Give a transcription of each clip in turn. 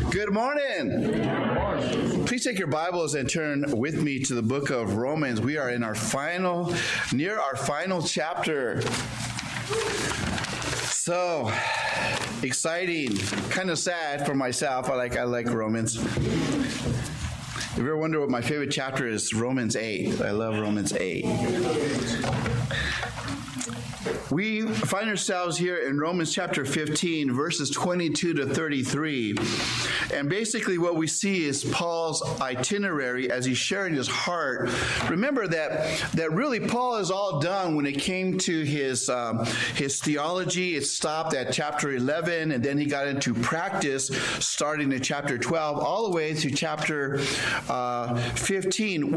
Good morning. Please take your Bibles and turn with me to the book of Romans. We are in near our final chapter. So exciting, kind of sad for myself. I like Romans. If you ever wonder what my favorite chapter is, Romans 8. I love Romans 8. We find ourselves here in Romans chapter 15, verses 22 to 33. And basically what we see is Paul's itinerary as he's sharing his heart. Remember that really Paul is all done when it came to his theology. It stopped at chapter 11, and then he got into practice starting in chapter 12 all the way to chapter 15.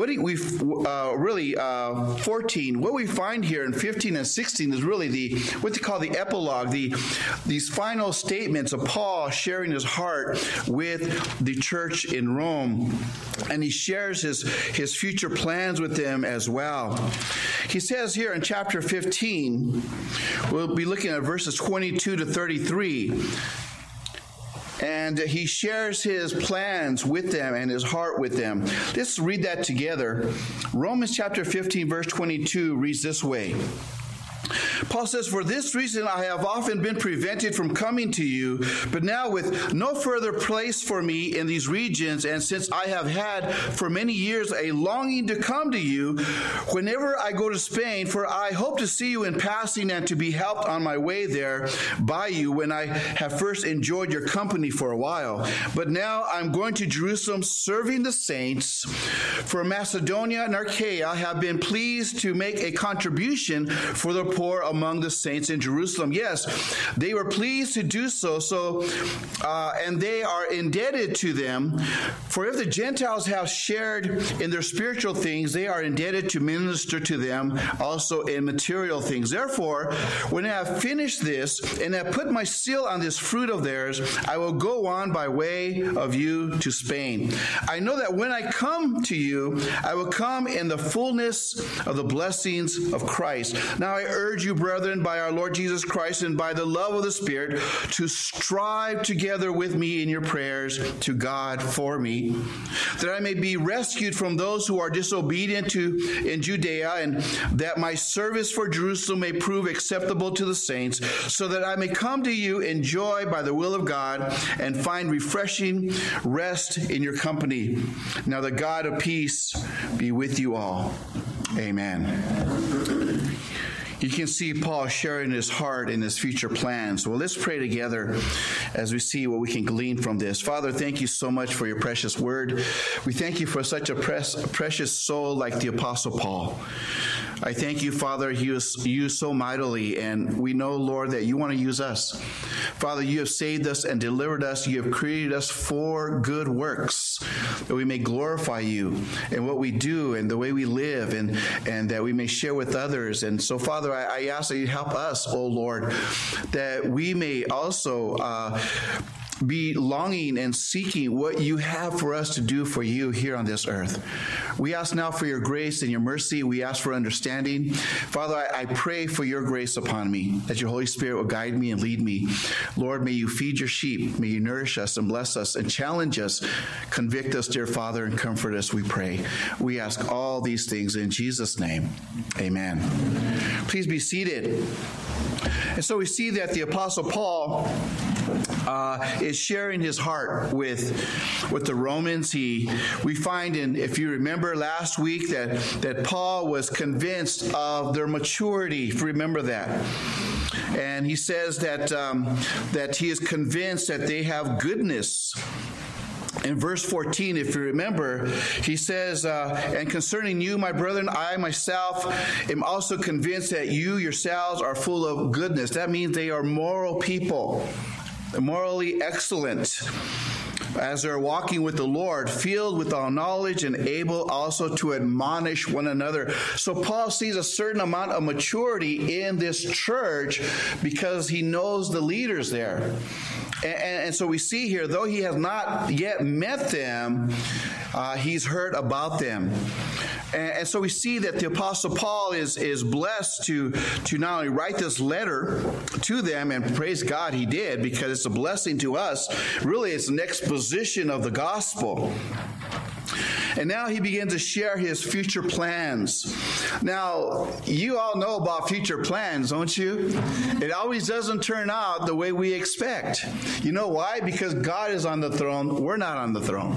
14. What we find here in 15 and 16 is really what they call the epilogue, these final statements of Paul sharing his heart with the church in Rome. And he shares his future plans with them as well. He says here in chapter 15, we'll be looking at verses 22 to 33. And he shares his plans with them and his heart with them. Let's read that together. Romans chapter 15, verse 22 reads this way. Paul says, "For this reason I have often been prevented from coming to you, but now with no further place for me in these regions, and since I have had for many years a longing to come to you whenever I go to Spain, for I hope to see you in passing and to be helped on my way there by you when I have first enjoyed your company for a while. But now I'm going to Jerusalem serving the saints. For Macedonia and Achaia have been pleased to make a contribution for the poor among the saints in Jerusalem." Yes, they were pleased to do so, and they are indebted to them. For if the Gentiles have shared in their spiritual things, they are indebted to minister to them also in material things. Therefore, when I have finished this and have put my seal on this fruit of theirs, I will go on by way of you to Spain. I know that when I come to you, I will come in the fullness of the blessings of Christ. Now I urge you, brethren, by our Lord Jesus Christ and by the love of the Spirit, to strive together with me in your prayers to God for me, that I may be rescued from those who are disobedient in Judea, and that my service for Jerusalem may prove acceptable to the saints, so that I may come to you in joy by the will of God and find refreshing rest in your company. Now the God of peace be with you all. Amen. You can see Paul sharing his heart and his future plans. Well, let's pray together as we see what we can glean from this. Father, thank you so much for your precious word. We thank you for such a precious soul like the Apostle Paul. I thank you, Father, you used so mightily, and we know, Lord, that you want to use us. Father, you have saved us and delivered us. You have created us for good works, that we may glorify you in what we do and the way we live, and that we may share with others. And so, Father, I ask that you help us, oh Lord, that we may also be longing and seeking what you have for us to do for you here on this earth. We ask now for your grace and your mercy. We ask for understanding. Father, I pray for your grace upon me, that your Holy Spirit will guide me and lead me. Lord, may you feed your sheep. May you nourish us and bless us and challenge us. Convict us, dear Father, and comfort us, we pray. We ask all these things in Jesus' name. Amen. Please be seated. And so we see that the Apostle Paul is sharing his heart with the Romans. We find, if you remember last week, that Paul was convinced of their maturity, if you remember that. And he says that he is convinced that they have goodness. In verse 14, if you remember, he says, "And concerning you, my brethren, I myself am also convinced that you yourselves are full of goodness." That means they are moral people, morally excellent, as they're walking with the Lord, filled with all knowledge and able also to admonish one another. So Paul sees a certain amount of maturity in this church because he knows the leaders there. And so we see here, though he has not yet met them, he's heard about them. And so we see that the Apostle Paul is blessed to not only write this letter to them, and praise God he did, because it's a blessing to us. Really, it's an exposition of the gospel. And now he begins to share his future plans. Now, you all know about future plans, don't you? It always doesn't turn out the way we expect. You know why? Because God is on the throne. We're not on the throne.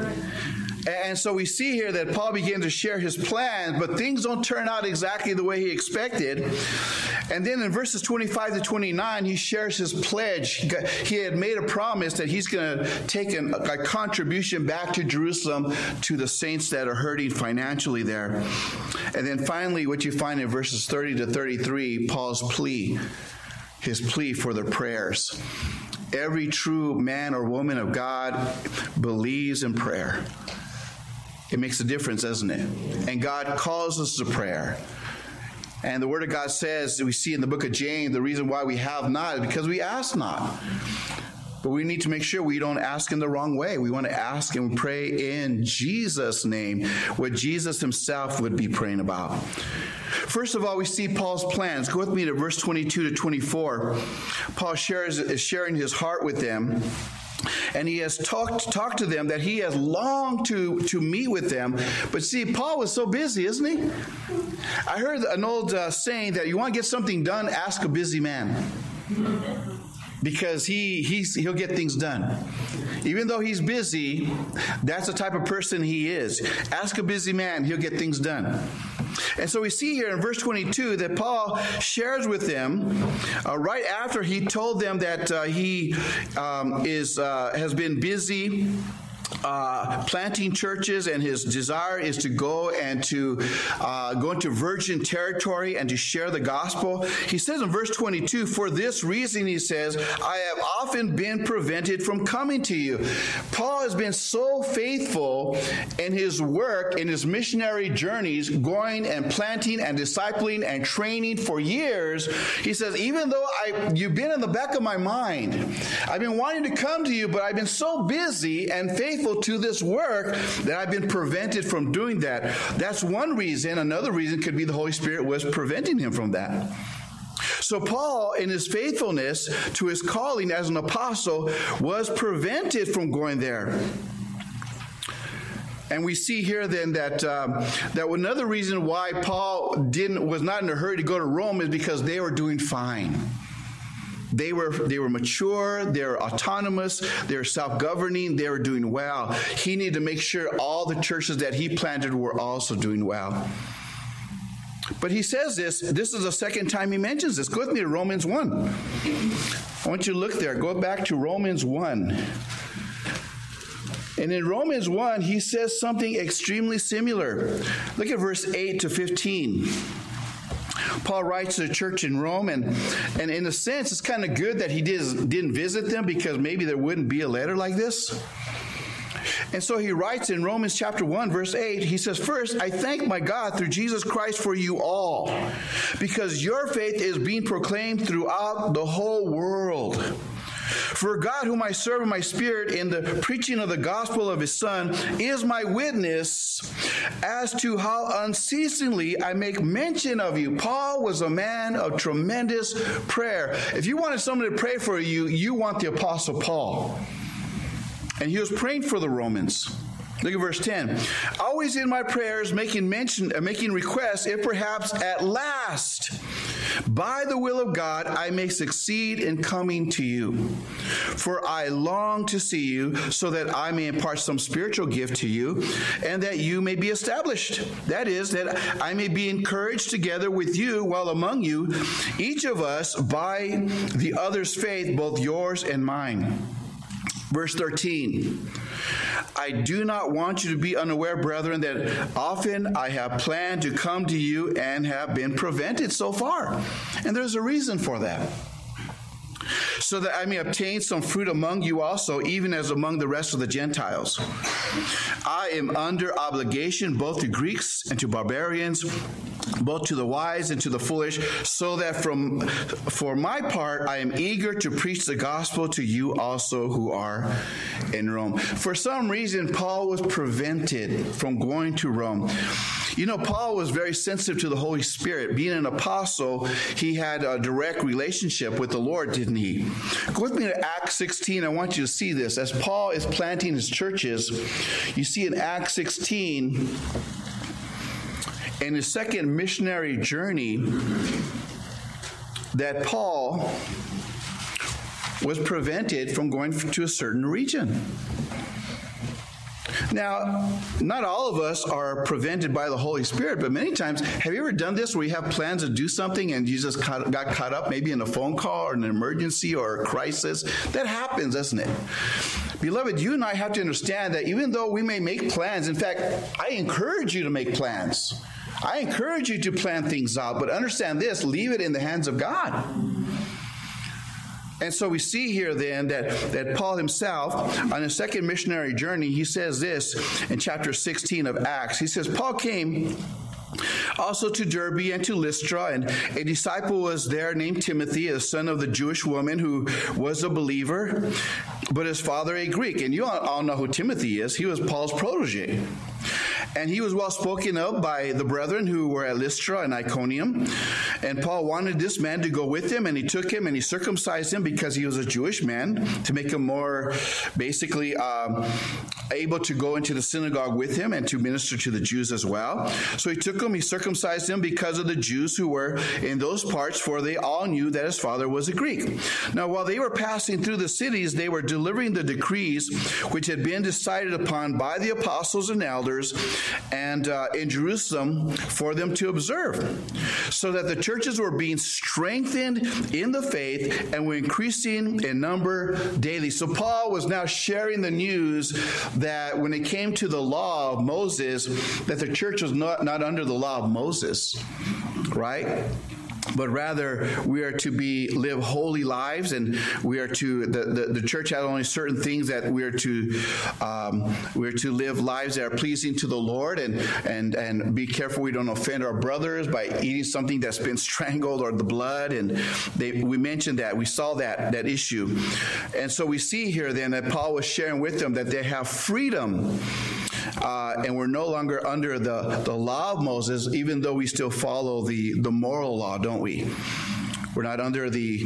And so we see here that Paul began to share his plans, but things don't turn out exactly the way he expected. And then in verses 25 to 29, he shares his pledge. He had made a promise that he's going to take a contribution back to Jerusalem to the saints that are hurting financially there. And then finally, what you find in verses 30 to 33, Paul's plea, his plea for their prayers. Every true man or woman of God believes in prayer. It makes a difference, doesn't it? And God calls us to prayer. And the Word of God says, we see in the book of James, the reason why we have not is because we ask not. But we need to make sure we don't ask in the wrong way. We want to ask and pray in Jesus' name, what Jesus himself would be praying about. First of all, we see Paul's plans. Go with me to verse 22 to 24. Paul is sharing his heart with them. And he has talked to them that he has longed to meet with them. But see, Paul was so busy, isn't he? I heard an old saying that you want to get something done, ask a busy man. Because he'll get things done. Even though he's busy, that's the type of person he is. Ask a busy man, he'll get things done. And so we see here in verse 22 that Paul shares with them right after he told them that he has been busy planting churches, and his desire is to go and to go into virgin territory and to share the gospel. He says in verse 22, for this reason, he says, I have often been prevented from coming to you. Paul has been so faithful in his work, in his missionary journeys, going and planting and discipling and training for years. He says, even though you've been in the back of my mind, I've been wanting to come to you, but I've been so busy and faithful to this work that I've been prevented from doing that. That's one reason. Another reason could be the Holy Spirit was preventing him from that. So Paul, in his faithfulness to his calling as an apostle, was prevented from going there. And we see here then that another reason why Paul was not in a hurry to go to Rome is because they were doing fine. They were mature, they were autonomous, they were self-governing, they were doing well. He needed to make sure all the churches that he planted were also doing well. But he says this is the second time he mentions this. Go with me to Romans 1. I want you to look there. Go back to Romans 1. And in Romans 1, he says something extremely similar. Look at verse 8 to 15. Paul writes to the church in Rome, and in a sense, it's kind of good that he didn't visit them, because maybe there wouldn't be a letter like this. And so he writes in Romans chapter 1, verse 8, he says, first, I thank my God through Jesus Christ for you all, because your faith is being proclaimed throughout the whole world. For God, whom I serve in my spirit in the preaching of the gospel of his Son, is my witness as to how unceasingly I make mention of you. Paul was a man of tremendous prayer. If you wanted someone to pray for you, you want the Apostle Paul. And he was praying for the Romans. Look at verse 10. Always in my prayers making requests, if perhaps at last, by the will of God, I may succeed in coming to you. For I long to see you, so that I may impart some spiritual gift to you, and that you may be established. That is, that I may be encouraged together with you while among you, each of us by the other's faith, both yours and mine. Verse 13, I do not want you to be unaware, brethren, that often I have planned to come to you and have been prevented so far. And there's a reason for that. So that I may obtain some fruit among you also, even as among the rest of the Gentiles. I am under obligation both to Greeks and to barbarians, both to the wise and to the foolish, so that for my part, I am eager to preach the gospel to you also who are in Rome. For some reason, Paul was prevented from going to Rome. You know, Paul was very sensitive to the Holy Spirit. Being an apostle, he had a direct relationship with the Lord, didn't he? Go with me to Acts 16. I want you to see this. As Paul is planting his churches, you see in Acts 16, in his second missionary journey, that Paul was prevented from going to a certain region. Now, not all of us are prevented by the Holy Spirit, but many times, have you ever done this where you have plans to do something and you just got caught up maybe in a phone call or an emergency or a crisis? That happens, doesn't it? Beloved, you and I have to understand that even though we may make plans, in fact, I encourage you to make plans. I encourage you to plan things out, but understand this, leave it in the hands of God. And so we see here then that Paul himself, on his second missionary journey, he says this in chapter 16 of Acts. He says, Paul came also to Derbe and to Lystra, and a disciple was there named Timothy, a son of the Jewish woman who was a believer, but his father a Greek. And you all know who Timothy is. He was Paul's protege. And he was well spoken of by the brethren who were at Lystra and Iconium. And Paul wanted this man to go with him, and he took him and he circumcised him because he was a Jewish man, to make him more basically able to go into the synagogue with him and to minister to the Jews as well. So he took him, he circumcised him because of the Jews who were in those parts, for they all knew that his father was a Greek. Now, while they were passing through the cities, they were delivering the decrees which had been decided upon by the apostles and elders and in Jerusalem for them to observe, so that the churches were being strengthened in the faith and were increasing in number daily. So Paul was now sharing the news that when it came to the law of Moses, that the church was not under the law of Moses, right? But rather we are to live holy lives, and we are to the church has only certain things that we are to live lives that are pleasing to the Lord, and be careful we don't offend our brothers by eating something that's been strangled or the blood. And we mentioned that, we saw that issue, and so we see here then that Paul was sharing with them that they have freedom. And we're no longer under the law of Moses, even though we still follow the moral law, don't we? We're not under the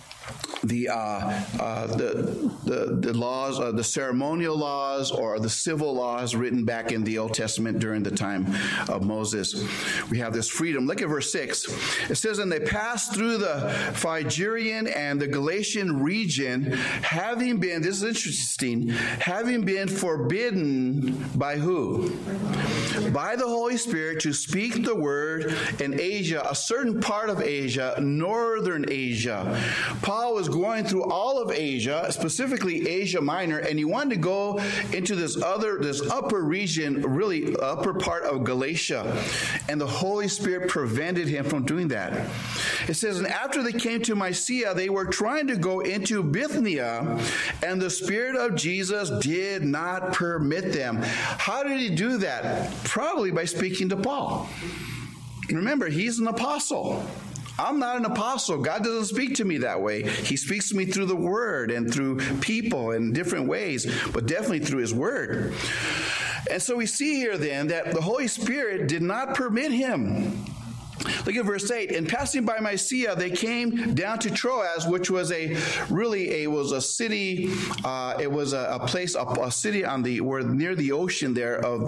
laws, the ceremonial laws, or the civil laws written back in the Old Testament during the time of Moses. We have this freedom. Look at verse 6. It says, and they passed through the Phrygian and the Galatian region, having been, this is interesting, having been forbidden by who? By the Holy Spirit to speak the word in Asia, a certain part of Asia, northern Asia. Paul was going through all of Asia, specifically Asia Minor, and he wanted to go into this upper region, really upper part of Galatia, and the Holy Spirit prevented him from doing that. It says, and after they came to Mysia, they were trying to go into Bithynia, and the Spirit of Jesus did not permit them. How did he do that? Probably by speaking to Paul. Remember, he's an apostle. I'm not an apostle. God doesn't speak to me that way. He speaks to me through the word and through people in different ways, but definitely through his word. And so we see here then that the Holy Spirit did not permit him. Look at verse 8. And passing by Mysia, they came down to Troas, which was a city. It was a place, a city on near the ocean there of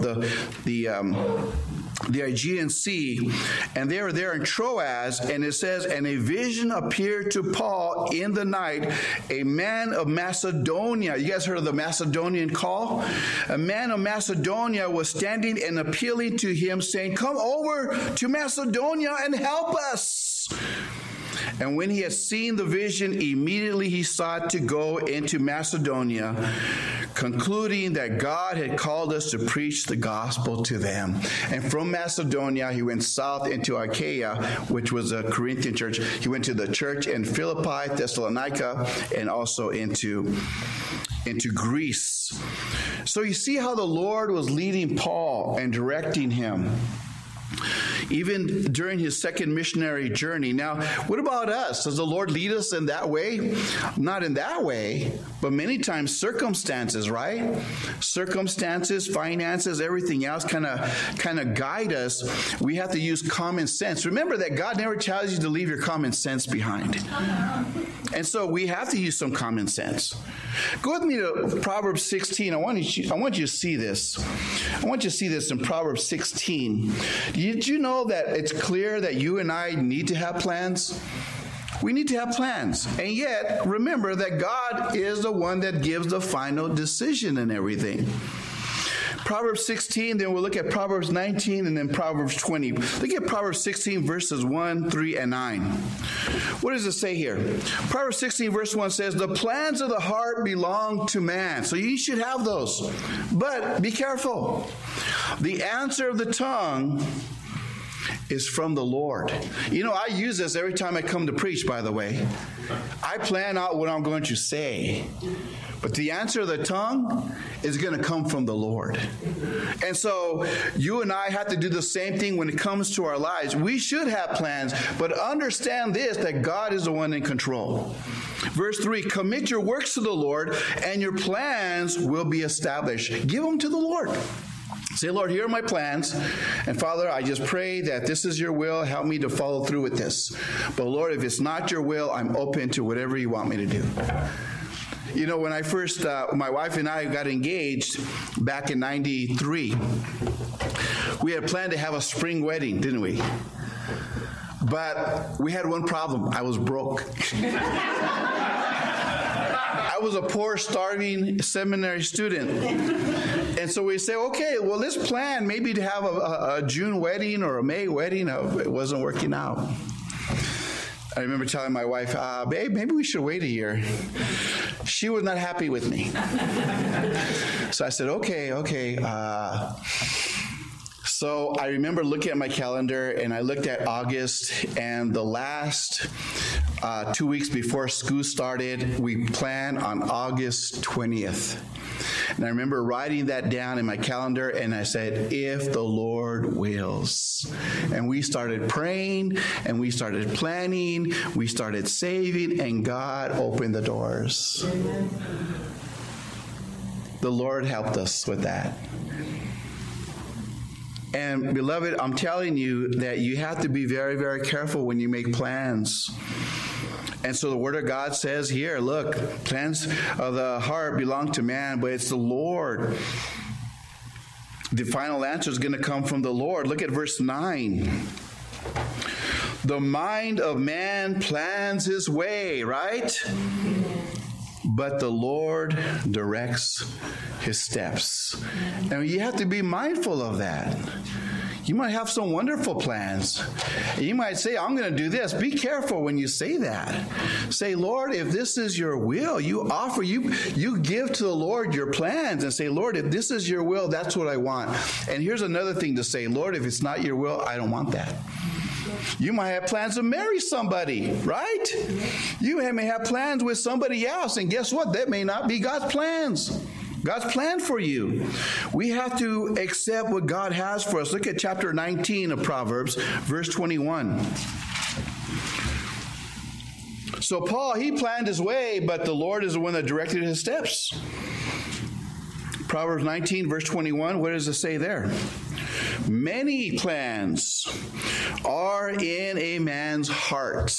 the Aegean Sea, and they were there in Troas, and it says, and a vision appeared to Paul in the night, a man of Macedonia. You guys heard of the Macedonian call? A man of Macedonia was standing and appealing to him, saying, come over to Macedonia and help us. And when he had seen the vision, immediately he sought to go into Macedonia, concluding that God had called us to preach the gospel to them. And from Macedonia, he went south into Achaia, which was a Corinthian church. He went to the church in Philippi, Thessalonica, and also into Greece. So you see how the Lord was leading Paul and directing him. even during his second missionary journey. Now, what about us? Does the Lord lead us in that way? Not in that way, but many times circumstances, right? Circumstances, finances, everything else kind of guide us. We have to use common sense. Remember that God never tells you to leave your common sense behind. And so we have to use some common sense. Go with me to Proverbs 16. I want you to see this. I want you to see this in Proverbs 16. Did you know that it's clear that you and I need to have plans? We need to have plans. And yet, remember that God is the one that gives the final decision in everything. Proverbs 16, then we'll look at Proverbs 19, and then Proverbs 20. Look at Proverbs 16, verses 1, 3, and 9. What does it say here? Proverbs 16, verse 1 says, the plans of the heart belong to man. So you should have those. But be careful. The answer of the tongue is from the Lord. You know, I use this every time I come to preach, by the way. I plan out what I'm going to say. But the answer of the tongue is going to come from the Lord. And so you and I have to do the same thing when it comes to our lives. We should have plans, but understand this, that God is the one in control. Verse 3, commit your works to the Lord, and your plans will be established. Give them to the Lord. Say, Lord, here are my plans. And Father, I just pray that this is your will. Help me to follow through with this. But Lord, if it's not your will, I'm open to whatever you want me to do. You know, when I first, my wife and I got engaged back in 93, we had planned to have a spring wedding, didn't we? But we had one problem. I was broke. I was a poor, starving seminary student. And so we say, okay, well, let's plan maybe to have a June wedding or a May wedding. It wasn't working out. I remember telling my wife, babe, maybe we should wait a year. She was not happy with me. So I said, okay. So I remember looking at my calendar, and I looked at August, and the last 2 weeks before school started, we planned on August 20th. And I remember writing that down in my calendar, and I said, if the Lord wills. And we started praying, and we started planning, we started saving, and God opened the doors. Amen. The Lord helped us with that. And beloved, I'm telling you that you have to be very, very careful when you make plans. And so the Word of God says here, look, plans of the heart belong to man, but it's the Lord. The final answer is going to come from the Lord. Look at verse 9. The mind of man plans his way, right? But the Lord directs his steps. And you have to be mindful of that. You might have some wonderful plans. You might say, I'm going to do this. Be careful when you say that. Say, Lord, if this is your will, you give to the Lord your plans and say, Lord, if this is your will, that's what I want. And here's another thing to say, Lord, if it's not your will, I don't want that. You might have plans to marry somebody, right? You may have plans with somebody else, and guess what? That may not be God's plans. God's plan for you. We have to accept what God has for us. Look at chapter 19 of Proverbs, verse 21. So Paul, he planned his way, but the Lord is the one that directed his steps. Proverbs 19, verse 21, what does it say there? Many plans are in a man's heart,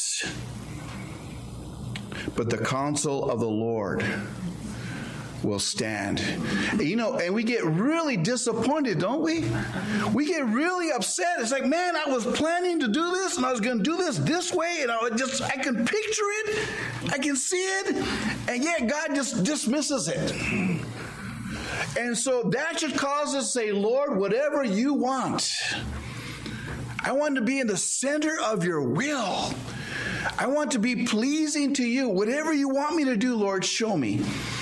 but the counsel of the Lord will stand. You know, and we get really disappointed, don't we? We get really upset. It's like, man, I was planning to do this, and I was going to do this way, and I can picture it, I can see it, and yet God just dismisses it. And so that should cause us to say, Lord, whatever you want, I want to be in the center of your will. I want to be pleasing to you. Whatever you want me to do, Lord, show me.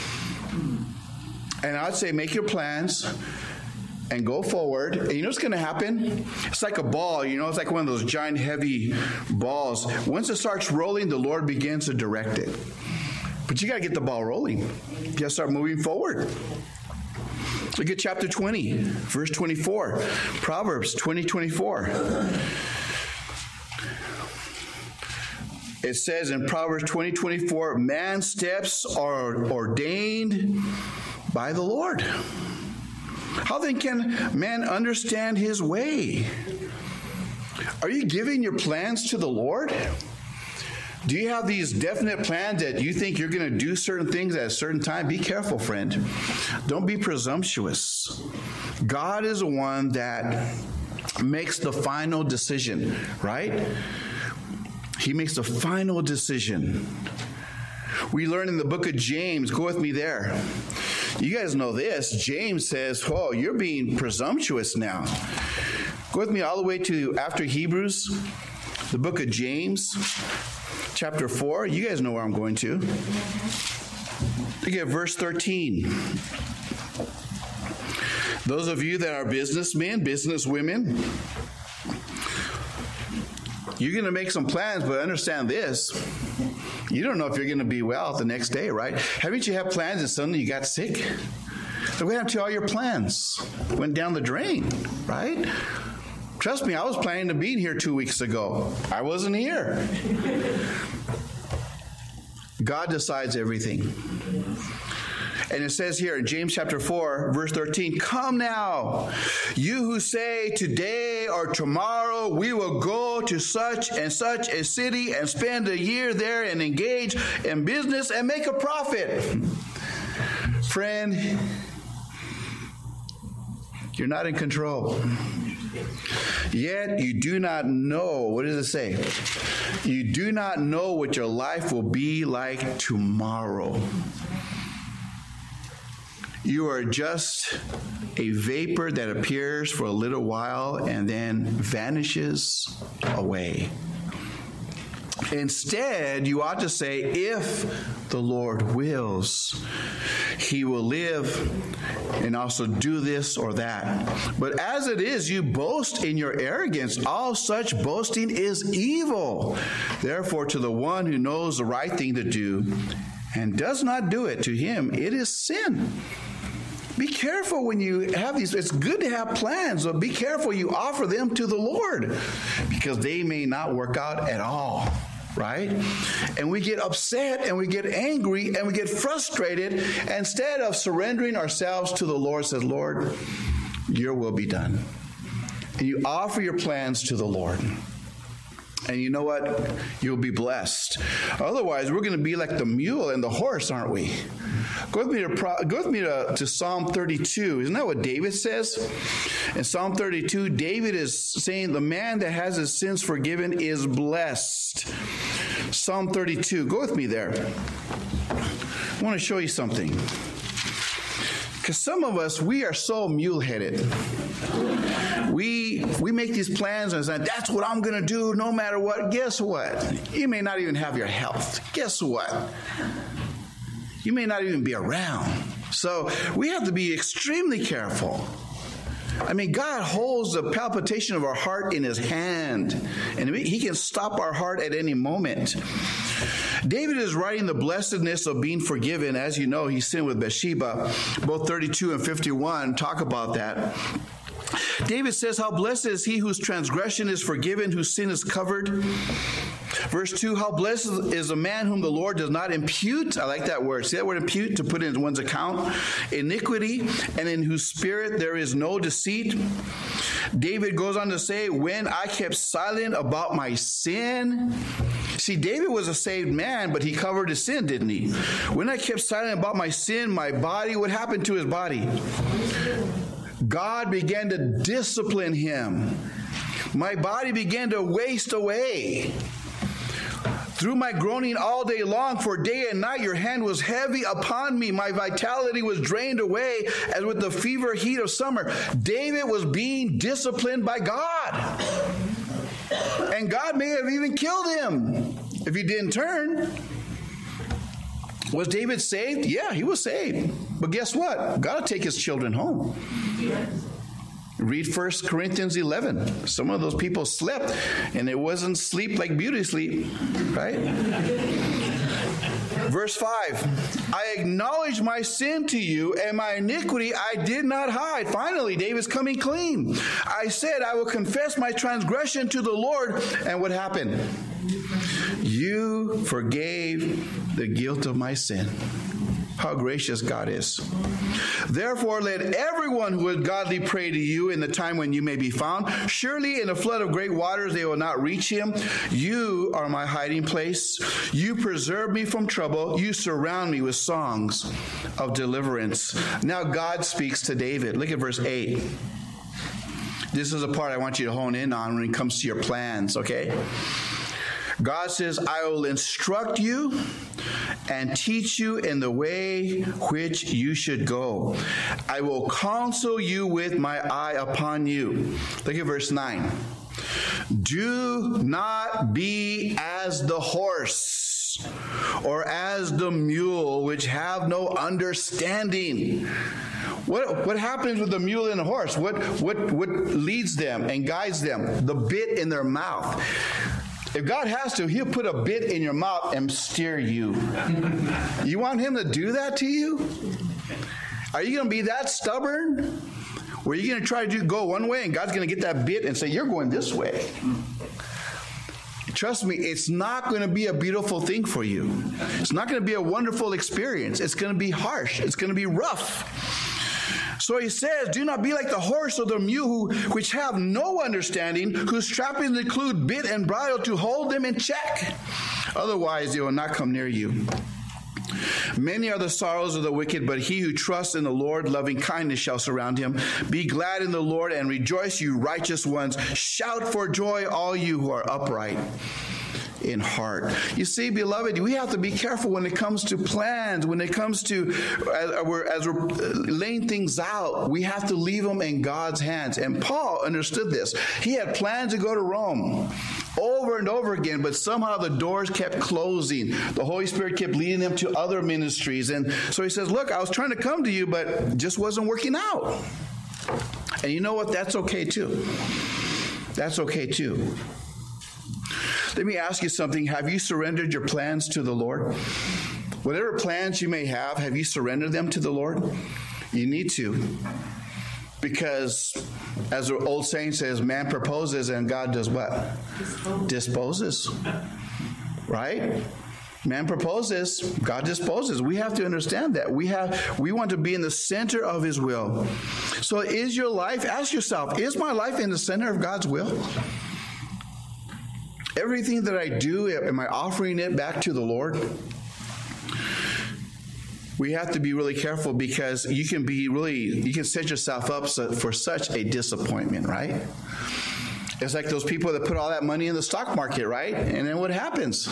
And I'd say make your plans and go forward. And you know what's going to happen? It's like a ball. You know, it's like one of those giant, heavy balls. Once it starts rolling, the Lord begins to direct it. But you got to get the ball rolling. You got to start moving forward. Look at chapter 20, verse 24. Proverbs 20:24. It says in Proverbs 20:24, man's steps are ordained by the Lord. How then can man understand his way? Are you giving your plans to the Lord? Do you have these definite plans that you think you're going to do certain things at a certain time? Be careful, friend. Don't be presumptuous. God is the one that makes the final decision, right? He makes the final decision. We learn in the book of James, go with me there. You guys know this. James says, oh, you're being presumptuous now. Go with me all the way to after Hebrews, the book of James, chapter 4. You guys know where I'm going to. Look at verse 13. Those of you that are businessmen, businesswomen, you're going to make some plans, but understand this. You don't know if you're going to be well the next day, right? Haven't you had plans and suddenly you got sick? So what happened to all your plans? Went down the drain, right? Trust me, I was planning to be here 2 weeks ago. I wasn't here. God decides everything. And it says here in James chapter 4, verse 13, come now, you who say today or tomorrow we will go to such and such a city and spend a year there and engage in business and make a profit. Friend, you're not in control. Yet you do not know, what does it say? You do not know what your life will be like tomorrow. You are just a vapor that appears for a little while and then vanishes away. Instead, you ought to say, if the Lord wills, he will live and also do this or that. But as it is, you boast in your arrogance. All such boasting is evil. Therefore, to the one who knows the right thing to do and does not do it, to him it is sin. Be careful when you have these. It's good to have plans, but be careful you offer them to the Lord because they may not work out at all, right? And we get upset and we get angry and we get frustrated. Instead of surrendering ourselves to the Lord, says, Lord, your will be done. And you offer your plans to the Lord. And you know what? You'll be blessed. Otherwise, we're going to be like the mule and the horse, aren't we? Go with me to Psalm 32. Isn't that what David says? In Psalm 32, David is saying the man that has his sins forgiven is blessed. Psalm 32. Go with me there. I want to show you something. Because some of us, we are so mule-headed. We make these plans and say, that's what I'm going to do no matter what. Guess what? You may not even have your health. Guess what? You may not even be around. So we have to be extremely careful. I mean, God holds the palpitation of our heart in his hand, and he can stop our heart at any moment. David is writing the blessedness of being forgiven. As you know, he sinned with Bathsheba. Both 32 and 51 talk about that. David says, how blessed is he whose transgression is forgiven, whose sin is covered. Verse 2, how blessed is a man whom the Lord does not impute. I like that word. See that word impute, to put in one's account. Iniquity, and in whose spirit there is no deceit. David goes on to say, when I kept silent about my sin. See, David was a saved man, but he covered his sin, didn't he? When I kept silent about my sin, my body, what happened to his body? God began to discipline him. My body began to waste away. Through my groaning all day long, for day and night your hand was heavy upon me. My vitality was drained away as with the fever heat of summer. David was being disciplined by God. And God may have even killed him if he didn't turn. Was David saved? Yeah, he was saved. But guess what? God will take his children home. Read 1 Corinthians 11. Some of those people slept, and it wasn't sleep like beauty sleep, right? Verse 5. I acknowledge my sin to you, and my iniquity I did not hide. Finally, David's coming clean. I said, I will confess my transgression to the Lord. And what happened? You forgave the guilt of my sin. How gracious God is. Therefore, let everyone who is godly pray to you in the time when you may be found. Surely in a flood of great waters they will not reach him. You are my hiding place. You preserve me from trouble. You surround me with songs of deliverance. Now God speaks to David. Look at verse 8. This is a part I want you to hone in on when it comes to your plans, okay? God says, I will instruct you and teach you in the way which you should go. I will counsel you with my eye upon you. Look at verse 9. Do not be as the horse or as the mule, which have no understanding. What happens with the mule and the horse? What leads them and guides them? The bit in their mouth. If God has to, he'll put a bit in your mouth and steer you. You want him to do that to you? Are you going to be that stubborn? Where you're going to try to go one way and God's going to get that bit and say, you're going this way? Trust me, it's not going to be a beautiful thing for you. It's not going to be a wonderful experience. It's going to be harsh. It's going to be rough. So he says, do not be like the horse or the mule which have no understanding, whose trappings include bit and bridle to hold them in check. Otherwise, they will not come near you. Many are the sorrows of the wicked, but he who trusts in the Lord, loving kindness shall surround him. Be glad in the Lord and rejoice, you righteous ones. Shout for joy, all you who are upright in heart. You see, beloved, we have to be careful when it comes to plans, when it comes to, as we're laying things out, we have to leave them in God's hands. And Paul understood this. He had plans to go to Rome over and over again, but somehow the doors kept closing. The Holy Spirit kept leading him to other ministries. And so he says, look, I was trying to come to you, but it just wasn't working out. And you know what? That's okay too. That's okay too. Let me ask you something. Have you surrendered your plans to the Lord? Whatever plans you may have you surrendered them to the Lord? You need to. Because, as the old saying says, man proposes and God does what? Disposes. Right? Man proposes, God disposes. We have to understand that. We want to be in the center of his will. So is your life, ask yourself, is my life in the center of God's will? Everything that I do, am I offering it back to the Lord? We have to be really careful because you can set yourself up for such a disappointment, right? It's like those people that put all that money in the stock market, right? And then what happens?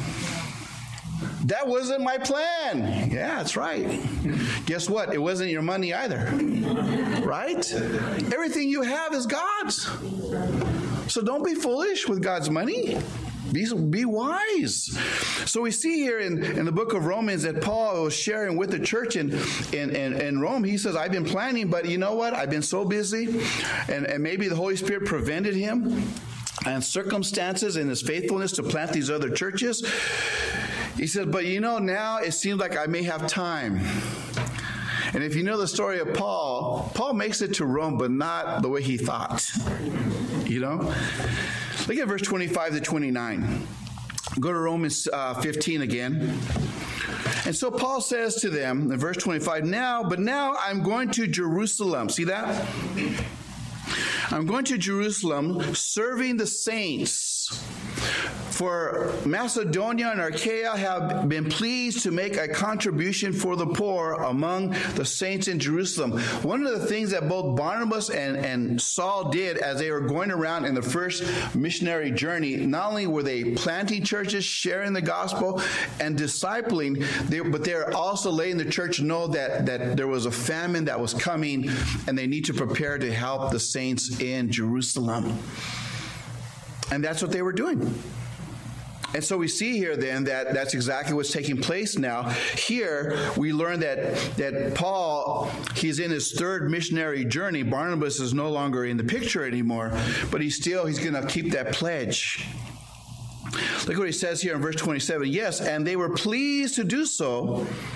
That wasn't my plan. Yeah, that's right. Guess what? It wasn't your money either. Right? Everything you have is God's. So don't be foolish with God's money. Be wise. So we see here in the book of Romans that Paul was sharing with the church in Rome. He says, I've been planning, but you know what? I've been so busy. And maybe the Holy Spirit prevented him and circumstances and his faithfulness to plant these other churches. He said, but you know, now it seems like I may have time. And if you know the story of Paul makes it to Rome, but not the way he thought. You know? Look at verse 25 to 29. Go to Romans 15 again. And so Paul says to them in verse 25, now I'm going to Jerusalem. See that? I'm going to Jerusalem serving the saints. For Macedonia and Achaia have been pleased to make a contribution for the poor among the saints in Jerusalem. One of the things that both Barnabas and Saul did as they were going around in the first missionary journey, not only were they planting churches, sharing the gospel, and discipling, but they were also letting the church know that there was a famine that was coming, and they need to prepare to help the saints in Jerusalem. And that's what they were doing. And so we see here then that that's exactly what's taking place now. Here we learn that Paul, he's in his third missionary journey. Barnabas is no longer in the picture anymore, but he's going to keep that pledge. Look what he says here in verse 27. Yes, and they were pleased to do so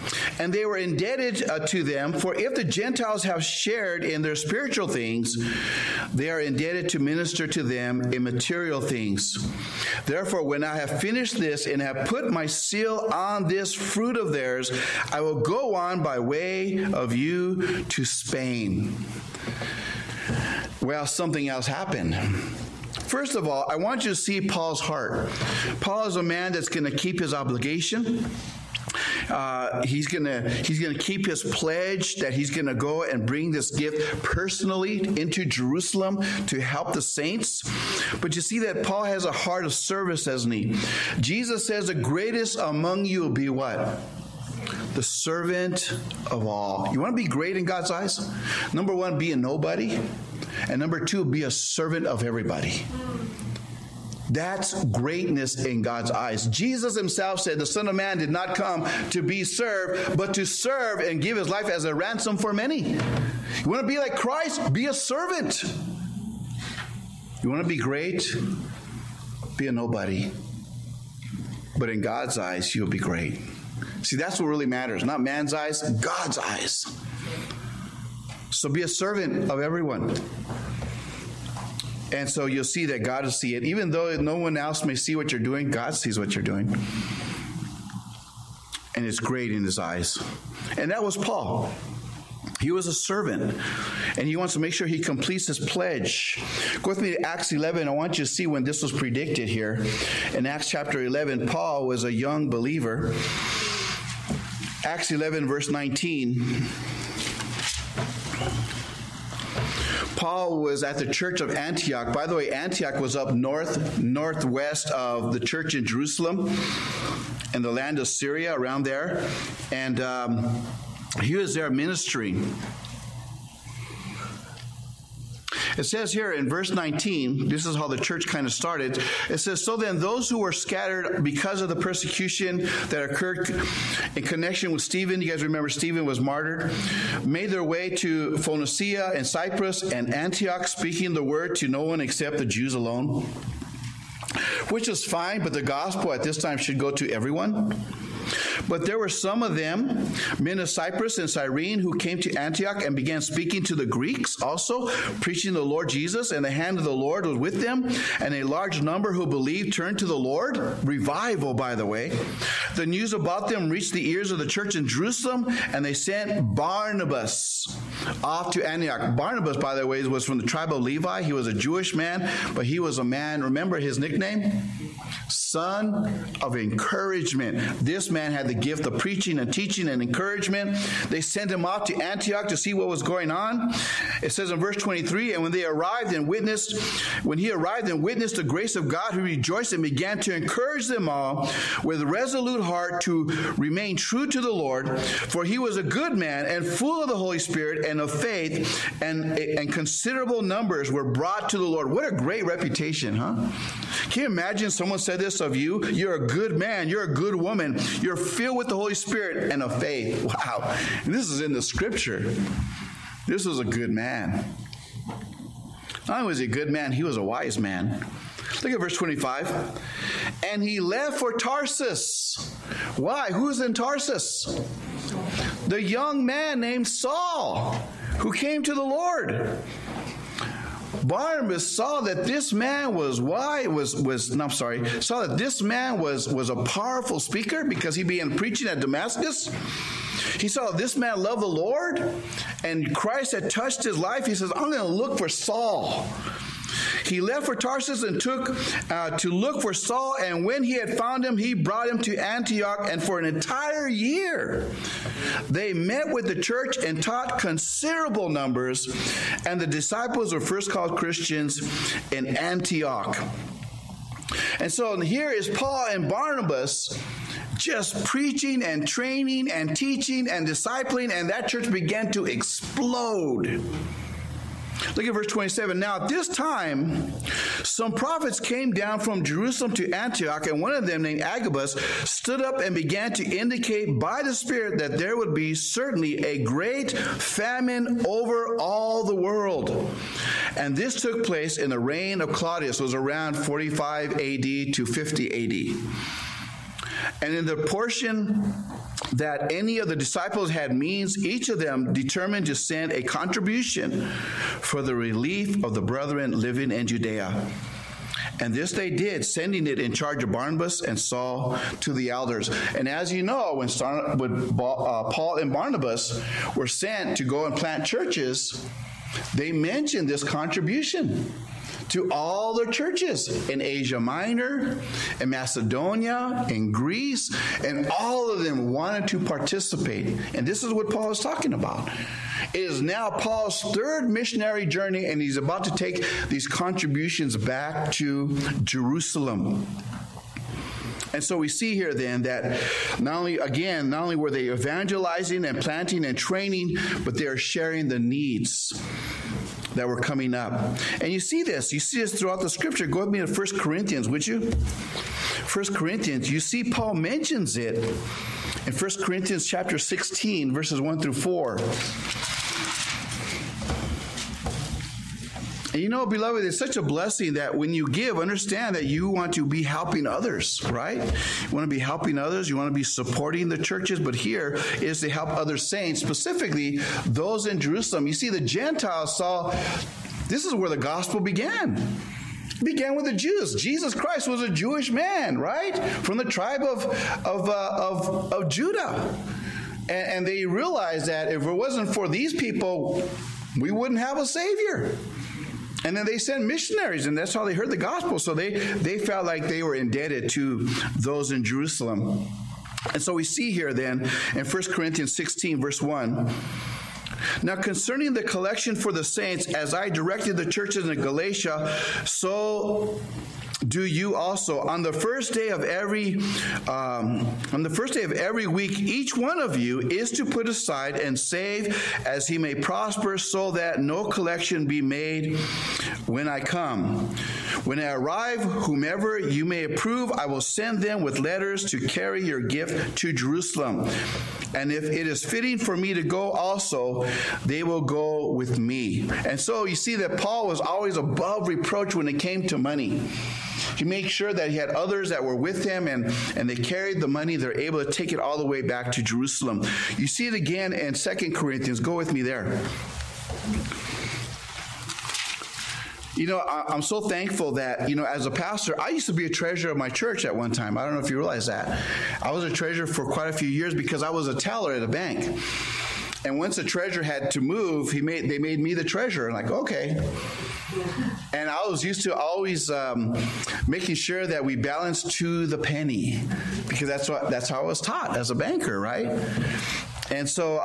And they were indebted to them, for if the Gentiles have shared in their spiritual things, they are indebted to minister to them in material things. Therefore, when I have finished this and have put my seal on this fruit of theirs, I will go on by way of you to Spain. Well, something else happened. First of all, I want you to see Paul's heart. Paul is a man that's going to keep his obligation. He's gonna keep his pledge that he's gonna go and bring this gift personally into Jerusalem to help the saints. But you see that Paul has a heart of service, doesn't he? Jesus says the greatest among you will be what? The servant of all. You want to be great in God's eyes? Number one, be a nobody. And number two, be a servant of everybody. That's greatness in God's eyes. Jesus himself said the Son of Man did not come to be served, but to serve and give his life as a ransom for many. You want to be like Christ? Be a servant. You want to be great? Be a nobody. But in God's eyes, you'll be great. See, that's what really matters. Not man's eyes, God's eyes. So be a servant of everyone. And so you'll see that God will see it. Even though no one else may see what you're doing, God sees what you're doing. And it's great in his eyes. And that was Paul. He was a servant. And he wants to make sure he completes his pledge. Go with me to Acts 11. I want you to see when this was predicted here. In Acts chapter 11, Paul was a young believer. Acts 11, verse 19. Paul was at the church of Antioch. By the way, Antioch was up northwest of the church in Jerusalem in the land of Syria, around there. And he was there ministering. It says here in verse 19, this is how the church kind of started. It says, so then those who were scattered because of the persecution that occurred in connection with Stephen, you guys remember Stephen was martyred, made their way to Phoenicia and Cyprus and Antioch, speaking the word to no one except the Jews alone, which is fine, but the gospel at this time should go to everyone. But there were some of them, men of Cyprus and Cyrene, who came to Antioch and began speaking to the Greeks also, preaching the Lord Jesus, and the hand of the Lord was with them, and a large number who believed turned to the Lord. Revival, by the way. The news about them reached the ears of the church in Jerusalem, and they sent Barnabas off to Antioch. Barnabas, by the way, was from the tribe of Levi. He was a Jewish man, but he was a man, remember his nickname? Son of encouragement. This man had the gift of preaching and teaching and encouragement. They sent him off to Antioch to see what was going on. It says in verse 23, and when he arrived and witnessed the grace of God, he rejoiced and began to encourage them all with a resolute heart to remain true to the Lord. For he was a good man and full of the Holy Spirit and of faith, and considerable numbers were brought to the Lord. What a great reputation, huh? Can you imagine someone said this of you? You're a good man. You're a good woman. You're filled with the Holy Spirit and of faith. Wow. And this is in the scripture. This was a good man. Not only was he a good man, he was a wise man. Look at verse 25. And he left for Tarsus. Why? Who's in Tarsus? The young man named Saul, who came to the Lord. Barnabas saw that this man was a powerful speaker because he began preaching at Damascus. He saw this man loved the Lord, and Christ had touched his life. He says, I'm going to look for Saul. He left for Tarsus and took to look for Saul, and when he had found him, he brought him to Antioch, and for an entire year they met with the church and taught considerable numbers, and the disciples were first called Christians in Antioch. And so here is Paul and Barnabas just preaching and training and teaching and discipling, and that church began to explode. Look at verse 27. Now at this time, some prophets came down from Jerusalem to Antioch, and one of them, named Agabus, stood up and began to indicate by the Spirit that there would be certainly a great famine over all the world. And this took place in the reign of Claudius. It was around 45 AD to 50 AD. And in the portion that any of the disciples had means, each of them determined to send a contribution for the relief of the brethren living in Judea. And this they did, sending it in charge of Barnabas and Saul to the elders. And as you know, when Paul and Barnabas were sent to go and plant churches, they mentioned this contribution to all their churches in Asia Minor, in Macedonia, in Greece, and all of them wanted to participate. And this is what Paul is talking about. It is now Paul's third missionary journey, and he's about to take these contributions back to Jerusalem. And so we see here then that not only were they evangelizing and planting and training, but they are sharing the needs that were coming up. And you see this throughout the scripture. Go with me to 1 Corinthians, would you? 1 Corinthians, you see Paul mentions it in 1 Corinthians chapter 16, verses 1 through 4. And you know, beloved, it's such a blessing that when you give, understand that you want to be helping others, right? You want to be helping others. You want to be supporting the churches. But here is to help other saints, specifically those in Jerusalem. You see, the Gentiles saw this is where the gospel began. It began with the Jews. Jesus Christ was a Jewish man, right? From the tribe of Judah. And they realized that if it wasn't for these people, we wouldn't have a Savior. And then they sent missionaries, and that's how they heard the gospel. So they felt like they were indebted to those in Jerusalem. And so we see here then in 1 Corinthians 16, verse 1, now concerning the collection for the saints, as I directed the churches in Galatia, so do you also. On the first day of every week, each one of you is to put aside and save as he may prosper, so that no collection be made when I come. When I arrive, whomever you may approve, I will send them with letters to carry your gift to Jerusalem. And if it is fitting for me to go also, they will go with me. And so you see that Paul was always above reproach when it came to money. He made sure that he had others that were with him, and they carried the money. They're able to take it all the way back to Jerusalem. You see it again in 2 Corinthians. Go with me there. You know, I'm so thankful that, you know, as a pastor, I used to be a treasurer of my church at one time. I don't know if you realize that. I was a treasurer for quite a few years because I was a teller at a bank. And once the treasurer had to move, they made me the treasurer. I'm like, okay. And I was used to always making sure that we balanced to the penny, because that's how I was taught as a banker, right? And so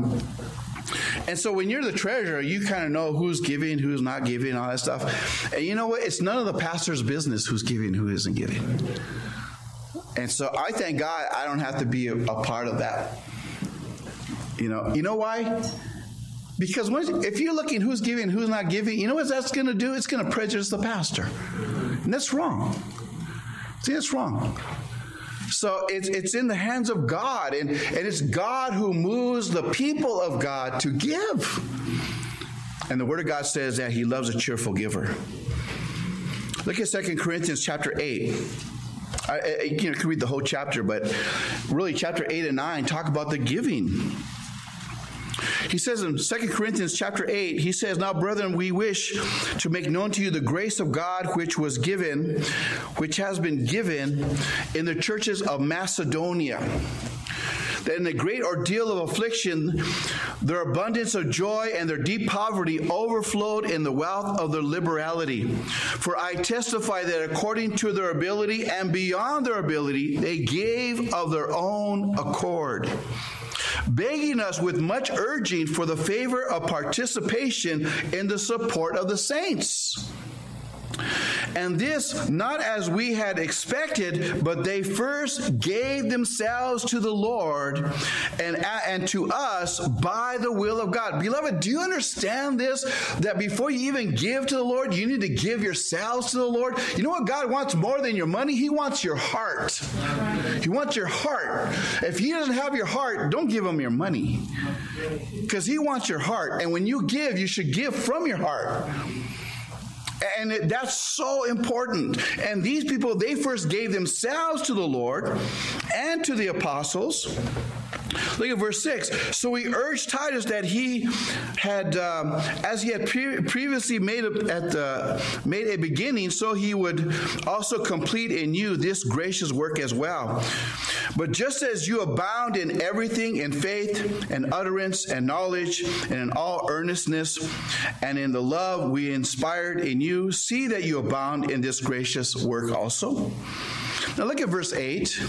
when you're the treasurer, you kind of know who's giving, who's not giving, all that stuff. And you know what? It's none of the pastor's business who's giving, who isn't giving. And so I thank God I don't have to be a part of that. You know why? Because if you're looking who's giving, who's not giving, you know what that's going to do? It's going to prejudice the pastor. And that's wrong. See, that's wrong. So it's in the hands of God, and it's God who moves the people of God to give. And the Word of God says that He loves a cheerful giver. Look at 2 Corinthians chapter 8. You can read the whole chapter, but really chapter 8 and 9 talk about the giving. He says in 2 Corinthians chapter 8, he says, now, brethren, we wish to make known to you the grace of God which has been given in the churches of Macedonia. That in the great ordeal of affliction, their abundance of joy and their deep poverty overflowed in the wealth of their liberality. For I testify that according to their ability and beyond their ability, they gave of their own accord, begging us with much urging for the favor of participation in the support of the saints. And this not as we had expected, but they first gave themselves to the Lord and to us by the will of God. Beloved, do you understand this? That before you even give to the Lord, you need to give yourselves to the Lord. You know what God wants more than your money? He wants your heart. He wants your heart. If He doesn't have your heart, don't give Him your money, because He wants your heart. And when you give, you should give from your heart. And that's so important. And these people, they first gave themselves to the Lord and to the apostles Look at verse 6. So he urged Titus that he had, as he had previously made a beginning, so he would also complete in you this gracious work as well. But just as you abound in everything, in faith and utterance and knowledge, and in all earnestness, and in the love we inspired in you, see that you abound in this gracious work also. Now look at verse 8.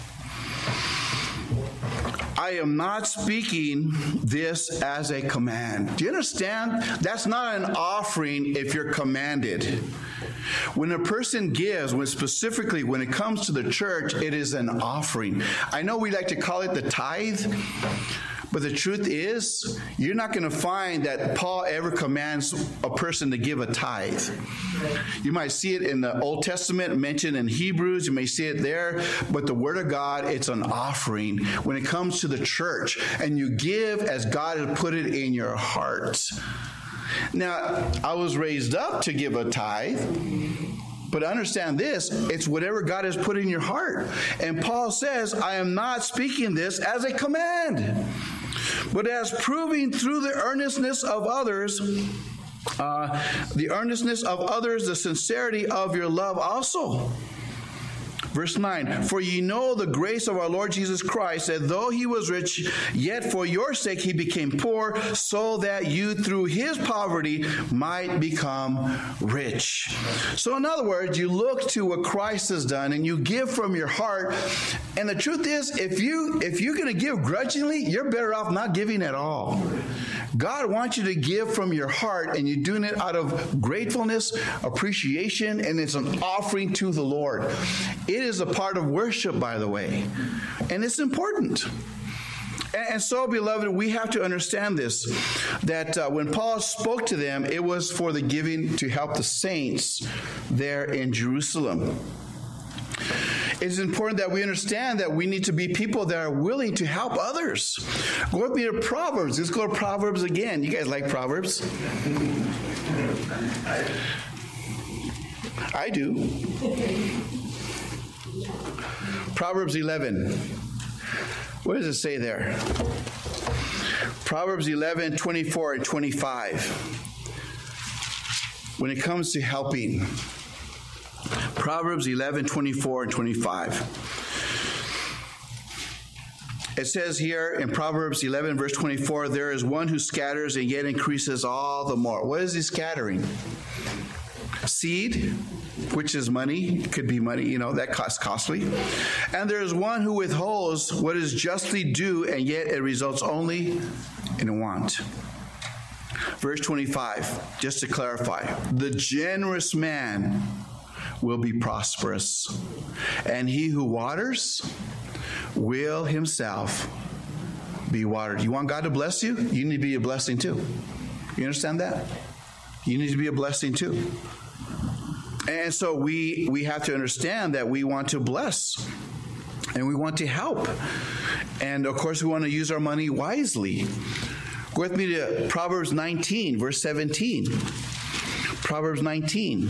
I am not speaking this as a command. Do you understand? That's not an offering if you're commanded. When a person gives, specifically when it comes to the church, it is an offering. I know we like to call it the tithe, but the truth is, you're not going to find that Paul ever commands a person to give a tithe. You might see it in the Old Testament mentioned in Hebrews. You may see it there. But the Word of God, it's an offering when it comes to the church. And you give as God has put it in your heart. Now, I was raised up to give a tithe. But understand this, it's whatever God has put in your heart. And Paul says, I am not speaking this as a command, but as proving through the earnestness of others, the sincerity of your love also. Verse 9, for ye know the grace of our Lord Jesus Christ, that though he was rich, yet for your sake he became poor, so that you through his poverty might become rich. So in other words, you look to what Christ has done and you give from your heart. And the truth is, if you're going to give grudgingly, you're better off not giving at all. God wants you to give from your heart, and you're doing it out of gratefulness, appreciation, and it's an offering to the Lord. It is a part of worship, by the way, and it's important. And so, beloved, we have to understand this, that when Paul spoke to them, it was for the giving to help the saints there in Jerusalem. It's important that we understand that we need to be people that are willing to help others. Go with me to Proverbs. Let's go to Proverbs again. You guys like Proverbs? I do. Proverbs 11. What does it say there? Proverbs 11, 24 and 25. When it comes to helping. Proverbs 11, 24 and 25. It says here in Proverbs 11, verse 24, there is one who scatters and yet increases all the more. What is he scattering? Seed, which is money. It could be money, that costs costly. And there is one who withholds what is justly due, and yet it results only in want. Verse 25, just to clarify, the generous man will be prosperous, and he who waters will himself be watered. You want God to bless you? You need to be a blessing too. You understand that? You need to be a blessing too. And so we have to understand that we want to bless, and we want to help. And of course, we want to use our money wisely. Go with me to Proverbs 19, verse 17. Proverbs 19.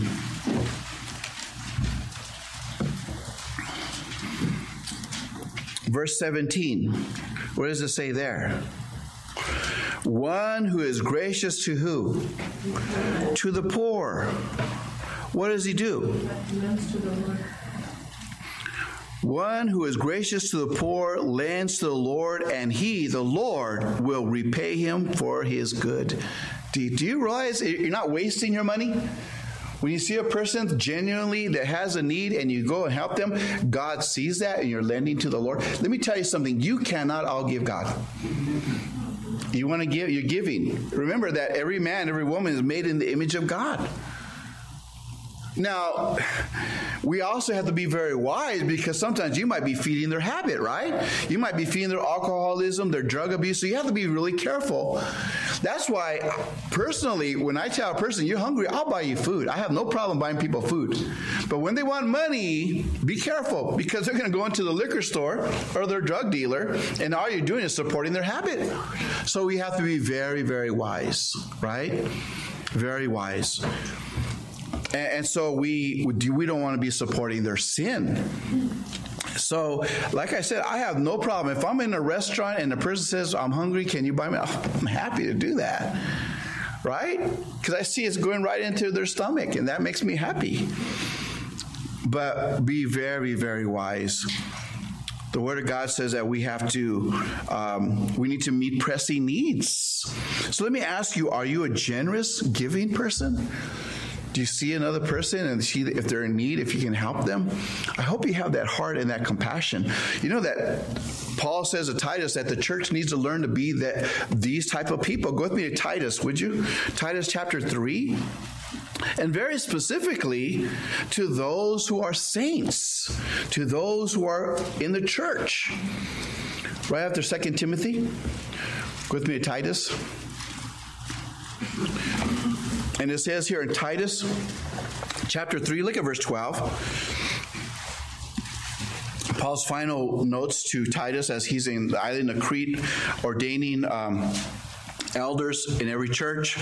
Verse 17, what does it say there? One who is gracious to who? To the poor. What does he do? One who is gracious to the poor lends to the Lord, and he, the Lord, will repay him for his good. Do you realize you're not wasting your money? When you see a person genuinely that has a need and you go and help them, God sees that and you're lending to the Lord. Let me tell you something. You cannot all give God. You want to give, you're giving. Remember that every man, every woman is made in the image of God. Now, we also have to be very wise, because sometimes you might be feeding their habit, right? You might be feeding their alcoholism, their drug abuse, so you have to be really careful. That's why, personally, when I tell a person, you're hungry, I'll buy you food. I have no problem buying people food. But when they want money, be careful, because they're going to go into the liquor store or their drug dealer, and all you're doing is supporting their habit. So we have to be very, very wise, right? Very wise. And so we don't want to be supporting their sin. So, like I said, I have no problem. If I'm in a restaurant and the person says, I'm hungry, can you buy me? I'm happy to do that, right? Because I see it's going right into their stomach, and that makes me happy. But be very, very wise. The Word of God says that we need to meet pressing needs. So let me ask you, are you a generous, giving person? Do you see another person and see if they're in need, if you can help them? I hope you have that heart and that compassion. You know that Paul says to Titus that the church needs to learn to be these type of people. Go with me to Titus, would you? Titus chapter 3. And very specifically to those who are saints, to those who are in the church. Right after 2 Timothy. Go with me to Titus. And it says here in Titus chapter 3, look at verse 12. Paul's final notes to Titus as he's in the island of Crete ordaining elders in every church.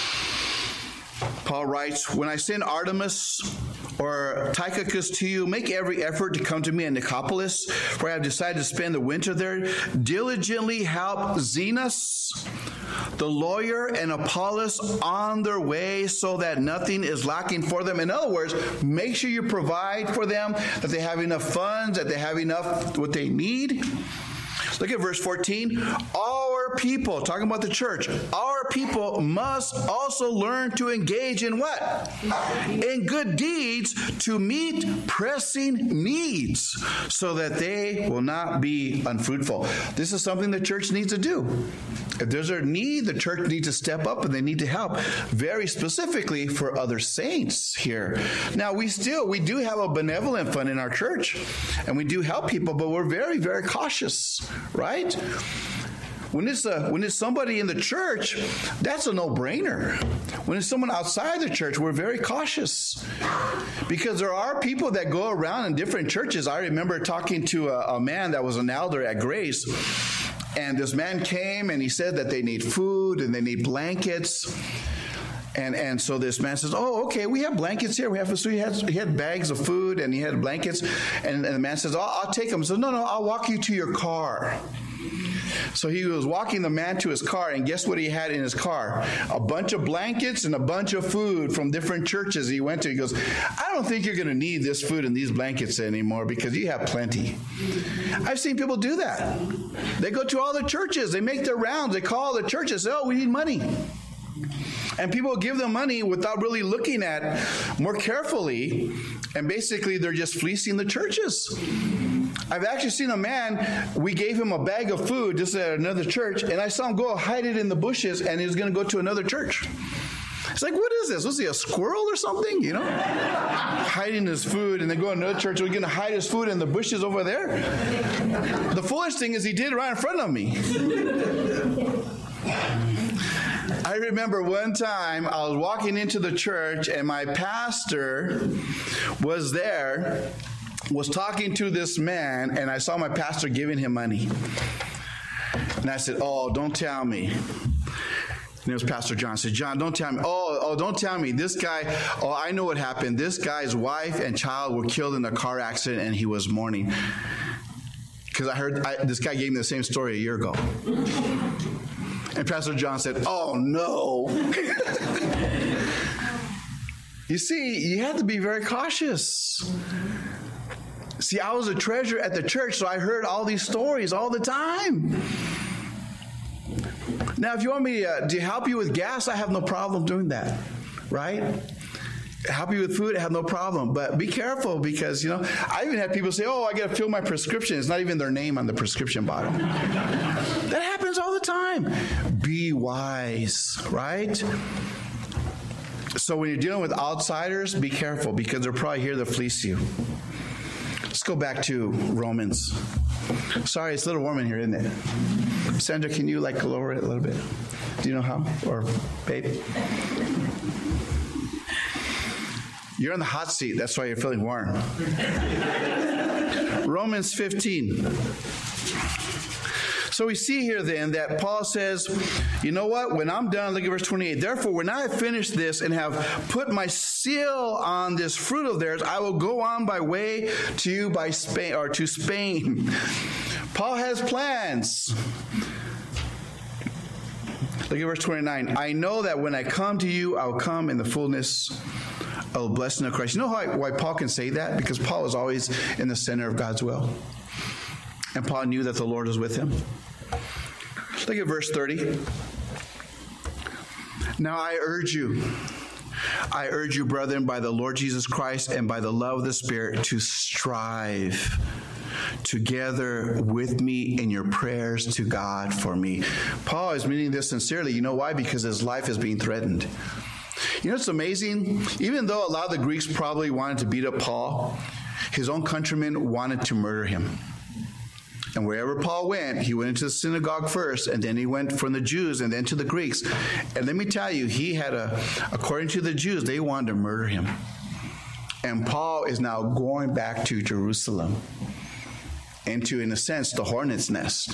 Paul writes, when I send Artemas or Tychicus to you, make every effort to come to me in Nicopolis, for I have decided to spend the winter there. Diligently help Zenas, the lawyer, and Apollos on their way so that nothing is lacking for them. In other words, make sure you provide for them, that they have enough funds, that they have enough what they need. Look at verse 14. Our people, talking about the church, our people must also learn to engage in what? In good deeds to meet pressing needs so that they will not be unfruitful. This is something the church needs to do. If there's a need, the church needs to step up and they need to help very specifically for other saints here. Now, we do have a benevolent fund in our church and we do help people, but we're very, very cautious, right? When it's somebody in the church, that's a no-brainer. When it's someone outside the church, we're very cautious because there are people that go around in different churches. I remember talking to a man that was an elder at Grace, and this man came and he said that they need food and they need blankets. And so this man says, oh, okay, we have blankets here. We have food. He had bags of food and he had blankets. And the man says, oh, I'll take them. He says, no, I'll walk you to your car. So he was walking the man to his car, and guess what he had in his car? A bunch of blankets and a bunch of food from different churches he went to. He goes, I don't think you're going to need this food and these blankets anymore because you have plenty. I've seen people do that. They go to all the churches. They make their rounds. They call the churches, say, oh, we need money. And people give them money without really looking at more carefully, and basically they're just fleecing the churches. I've actually seen a man, we gave him a bag of food just at another church, and I saw him go hide it in the bushes, and he was going to go to another church. It's like, what is this? Was he a squirrel or something, you know? Hiding his food, and then go to another church, we're going to hide his food in the bushes over there? The foolish thing is he did it right in front of me. I remember one time I was walking into the church and my pastor was there, was talking to this man, and I saw my pastor giving him money. And I said, oh, don't tell me. And it was Pastor John. I said, John, don't tell me. Oh, don't tell me. This guy, I know what happened. This guy's wife and child were killed in a car accident and he was mourning. Because I heard this guy gave me the same story a year ago. And Pastor John said, oh, no. You see, you have to be very cautious. See, I was a treasurer at the church, so I heard all these stories all the time. Now, if you want me to help you with gas, I have no problem doing that, right? Help you with food, I have no problem. But be careful because, I even had people say, oh, I got to fill my prescription. It's not even their name on the prescription bottle. That happens all the time. Be wise, right? So when you're dealing with outsiders, be careful because they're probably here to fleece you. Let's go back to Romans. Sorry, it's a little warm in here, isn't it? Sandra, can you lower it a little bit? Do you know how? Or babe? You're on the hot seat. That's why you're feeling warm. So So we see here then that Paul says, you know what? When I'm done, look at verse 28. Therefore, when I have finished this and have put my seal on this fruit of theirs, I will go on by way to you by Spain or to Spain. Paul has plans. Look at verse 29. I know that when I come to you, I will come in the fullness of the blessing of Christ. You know why Paul can say that? Because Paul is always in the center of God's will. And Paul knew that the Lord was with him. Look at verse 30. Now I urge you, brethren, by the Lord Jesus Christ and by the love of the Spirit, to strive together with me in your prayers to God for me. Paul is meaning this sincerely. You know why? Because his life is being threatened. You know, it's amazing. Even though a lot of the Greeks probably wanted to beat up Paul, his own countrymen wanted to murder him. And wherever Paul went, he went into the synagogue first, and then he went from the Jews and then to the Greeks. And let me tell you, he had according to the Jews, they wanted to murder him. And Paul is now going back to Jerusalem, into, in a sense, the hornet's nest.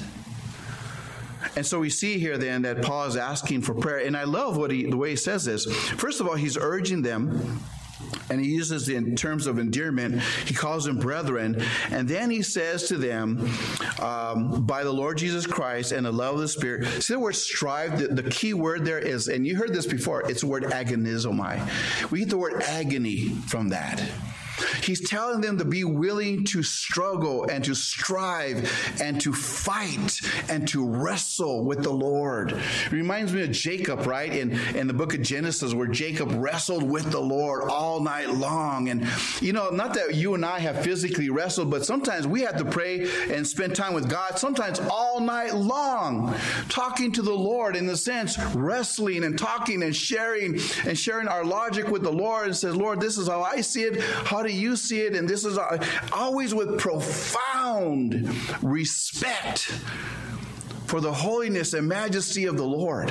And so we see here then that Paul is asking for prayer. And I love the way he says this. First of all, he's urging them, and he uses it in terms of endearment. He calls them brethren. And then he says to them, by the Lord Jesus Christ and the love of the Spirit. See the word strive, the key word there is, and you heard this before, it's the word agonizomai. We get the word agony from that. He's telling them to be willing to struggle and to strive and to fight and to wrestle with the Lord. It reminds me of Jacob, right? In the book of Genesis, where Jacob wrestled with the Lord all night long. And, you know, not that you and I have physically wrestled, but sometimes we have to pray and spend time with God, sometimes all night long, talking to the Lord, in the sense, wrestling and talking and sharing our logic with the Lord, and says, Lord, this is how I see it. How do you see it? And this is always with profound respect for the holiness and majesty of the Lord.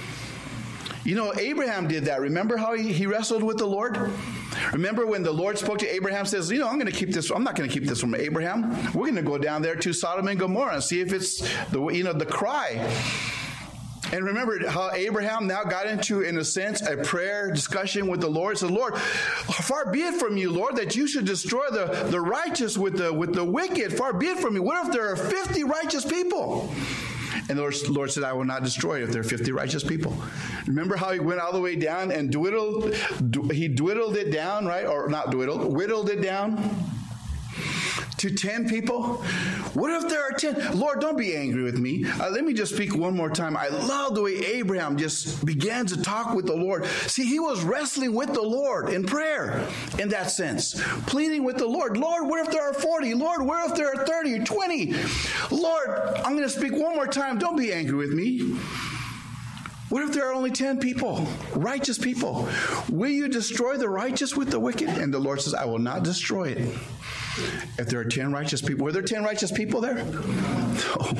You know, Abraham did that. Remember how he wrestled with the Lord? Remember when the Lord spoke to Abraham, says, you know, I'm not going to keep this from Abraham. We're going to go down there to Sodom and Gomorrah and see if it's the cry. And remember how Abraham now got into, in a sense, a prayer discussion with the Lord. Said, Lord, far be it from you, Lord, that you should destroy the righteous with the wicked. Far be it from you. What if there are 50 righteous people? And the Lord said, I will not destroy it if there are 50 righteous people. Remember how he went all the way down and whittled it down, right? Or not whittled it down to 10 people? What if there are 10? Lord, don't be angry with me. Let me just speak one more time. I love the way Abraham just began to talk with the Lord. See, he was wrestling with the Lord in prayer, in that sense, pleading with the Lord. Lord, what if there are 40? Lord, what if there are 30 or 20? Lord, I'm going to speak one more time. Don't be angry with me. What if there are only 10 people, righteous people? Will you destroy the righteous with the wicked? And the Lord says, I will not destroy it. If there are 10 righteous people. Were there 10 righteous people there? No.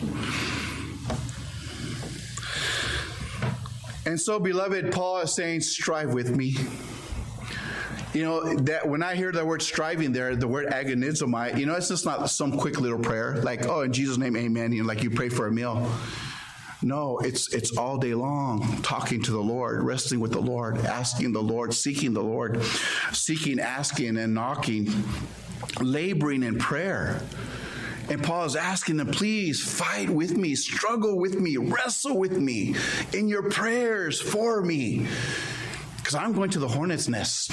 And so, beloved, Paul is saying, strive with me. You know, that when I hear the word striving there, the word agonizomai, you know, it's just not some quick little prayer like, oh, in Jesus' name, amen, you know, like you pray for a meal. No, it's all day long, talking to the Lord, wrestling with the Lord, asking the Lord, seeking the Lord, seeking, asking, and knocking, laboring in prayer. And Paul is asking them, please fight with me, struggle with me, wrestle with me in your prayers for me, because I'm going to the hornet's nest.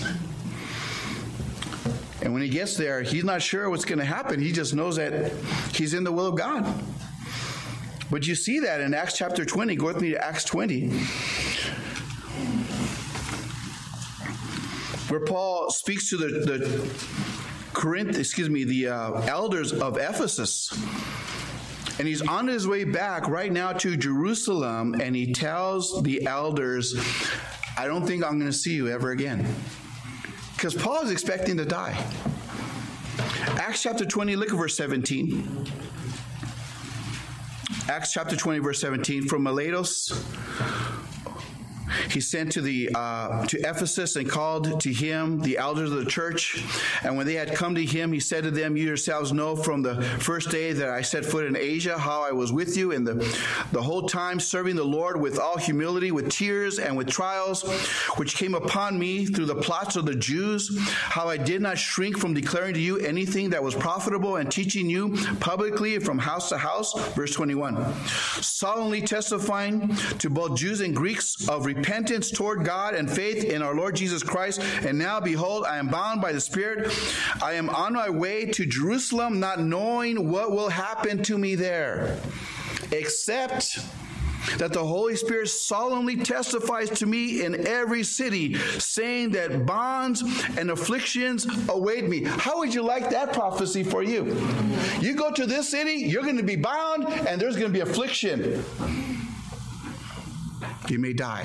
And when he gets there, he's not sure what's going to happen. He just knows that he's in the will of God. But you see that in Acts chapter 20. Go with me to Acts 20. Where Paul speaks to the elders of Ephesus. And he's on his way back right now to Jerusalem, and he tells the elders, I don't think I'm going to see you ever again. Because Paul is expecting to die. Acts chapter 20, look at verse 17. Acts chapter 20, verse 17, from Miletus, he sent to Ephesus and called to him the elders of the church. And when they had come to him, he said to them, "You yourselves know from the first day that I set foot in Asia how I was with you in the whole time, serving the Lord with all humility, with tears and with trials, which came upon me through the plots of the Jews, how I did not shrink from declaring to you anything that was profitable and teaching you publicly from house to house." Verse 21. "Solemnly testifying to both Jews and Greeks of repentance toward God and faith in our Lord Jesus Christ. And now, behold, I am bound by the Spirit. I am on my way to Jerusalem, not knowing what will happen to me there, except that the Holy Spirit solemnly testifies to me in every city, saying that bonds and afflictions await me." How would you like that prophecy for you? You go to this city, you're going to be bound, and there's going to be affliction. You may die.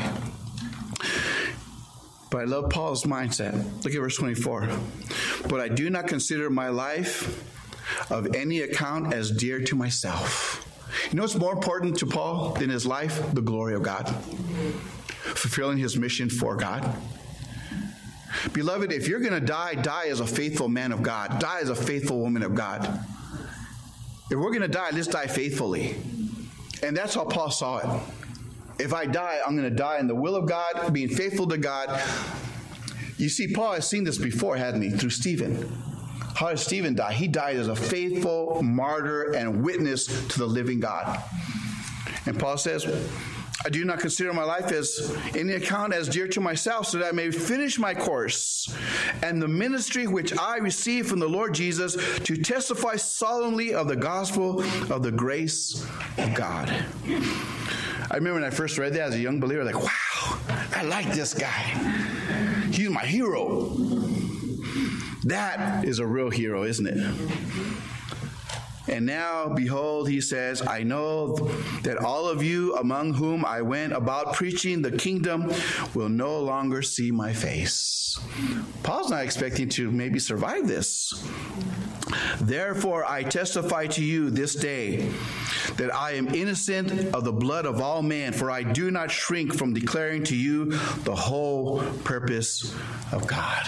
But I love Paul's mindset. Look at verse 24. "But I do not consider my life of any account as dear to myself." You know what's more important to Paul than his life? The glory of God. Fulfilling his mission for God. Beloved, if you're going to die, die as a faithful man of God. Die as a faithful woman of God. If we're going to die, let's die faithfully. And that's how Paul saw it. If I die, I'm going to die in the will of God, being faithful to God. You see, Paul has seen this before, hadn't he? Through Stephen. How did Stephen die? He died as a faithful martyr and witness to the living God. And Paul says, "I do not consider my life as any account as dear to myself, so that I may finish my course and the ministry which I received from the Lord Jesus, to testify solemnly of the gospel of the grace of God." I remember when I first read that as a young believer, like, wow, I like this guy. He's my hero. That is a real hero, isn't it? And now, behold, he says, "I know that all of you among whom I went about preaching the kingdom will no longer see my face." Paul's not expecting to maybe survive this. "Therefore, I testify to you this day that I am innocent of the blood of all men, for I do not shrink from declaring to you the whole purpose of God."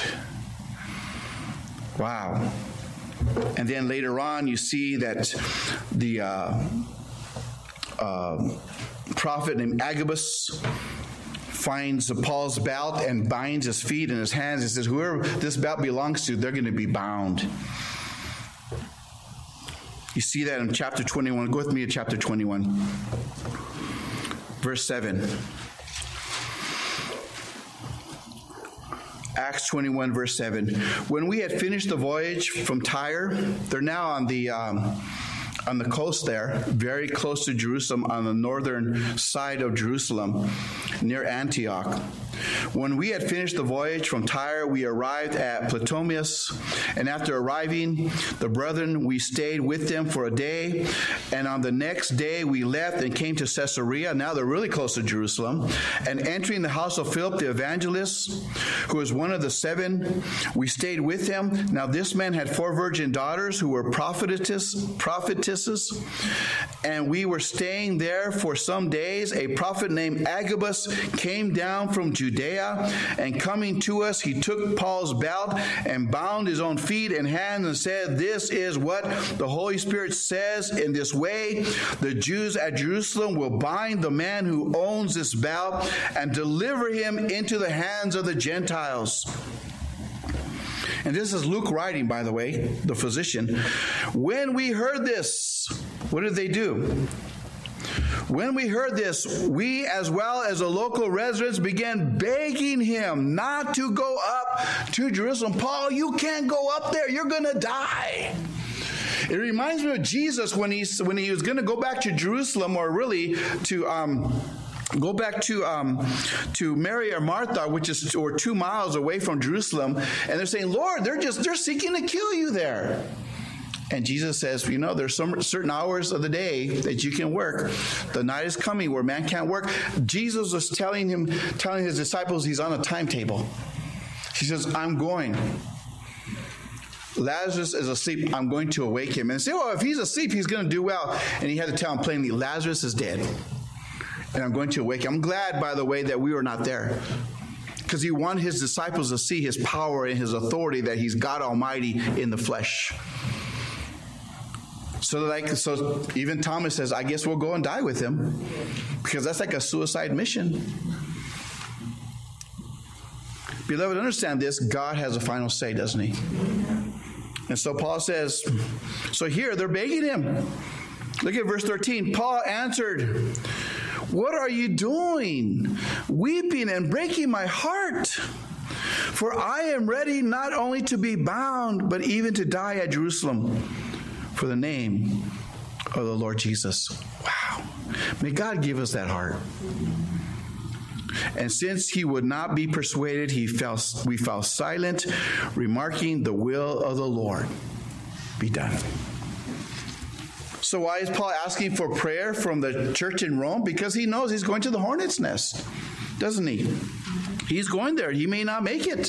Wow. And then later on, you see that the prophet named Agabus finds Paul's belt and binds his feet and his hands. He says, whoever this belt belongs to, they're going to be bound. You see that in chapter 21. Go with me to chapter 21. Verse 7. Acts 21, verse 7. "When we had finished the voyage from Tyre," they're now on the coast there, very close to Jerusalem, on the northern side of Jerusalem, near Antioch. "When we had finished the voyage from Tyre, we arrived at Ptolemais, and after arriving, the brethren, we stayed with them for a day, and on the next day we left and came to Caesarea." Now they're really close to Jerusalem. "And entering the house of Philip the evangelist, who was one of the 7, we stayed with him. Now this man had 4 virgin daughters who were prophetesses, and we were staying there for some days. A prophet named Agabus came down from Judea, and coming to us, he took Paul's belt and bound his own feet and hands and said, 'This is what the Holy Spirit says. In this way, the Jews at Jerusalem will bind the man who owns this belt and deliver him into the hands of the Gentiles.'" And this is Luke writing, by the way, the physician. "When we heard this," what did they do? "When we heard this, we as well as the local residents began begging him not to go up to Jerusalem." Paul, you can't go up there. You're going to die. It reminds me of Jesus when he was going to go back to Jerusalem, or really to go back to Mary or Martha, which is 2 miles away from Jerusalem, and they're saying, "Lord, they're seeking to kill you there." And Jesus says, there's some certain hours of the day that you can work. The night is coming where man can't work. Jesus was telling his disciples he's on a timetable. He says, "I'm going. Lazarus is asleep. I'm going to awake him." And say, "Oh, if he's asleep, he's going to do well." And he had to tell him plainly, Lazarus is dead. and I'm going to awaken. I'm glad, by the way, that we were not there, because he wanted his disciples to see his power and his authority, that he's God Almighty in the flesh. So even Thomas says, I guess we'll go and die with him, because that's like a suicide mission. Beloved, understand this. God has a final say, doesn't he? And so Paul says, so here they're begging him. Look at verse 13. Paul answered, what are you doing, weeping and breaking my heart? For I am ready not only to be bound, but even to die at Jerusalem for the name of the Lord Jesus. Wow. May God give us that heart. And since he would not be persuaded, we fell silent, remarking, the will of the Lord be done. So why is Paul asking for prayer from the church in Rome? Because he knows he's going to the hornet's nest, doesn't he? He's going there. He may not make it.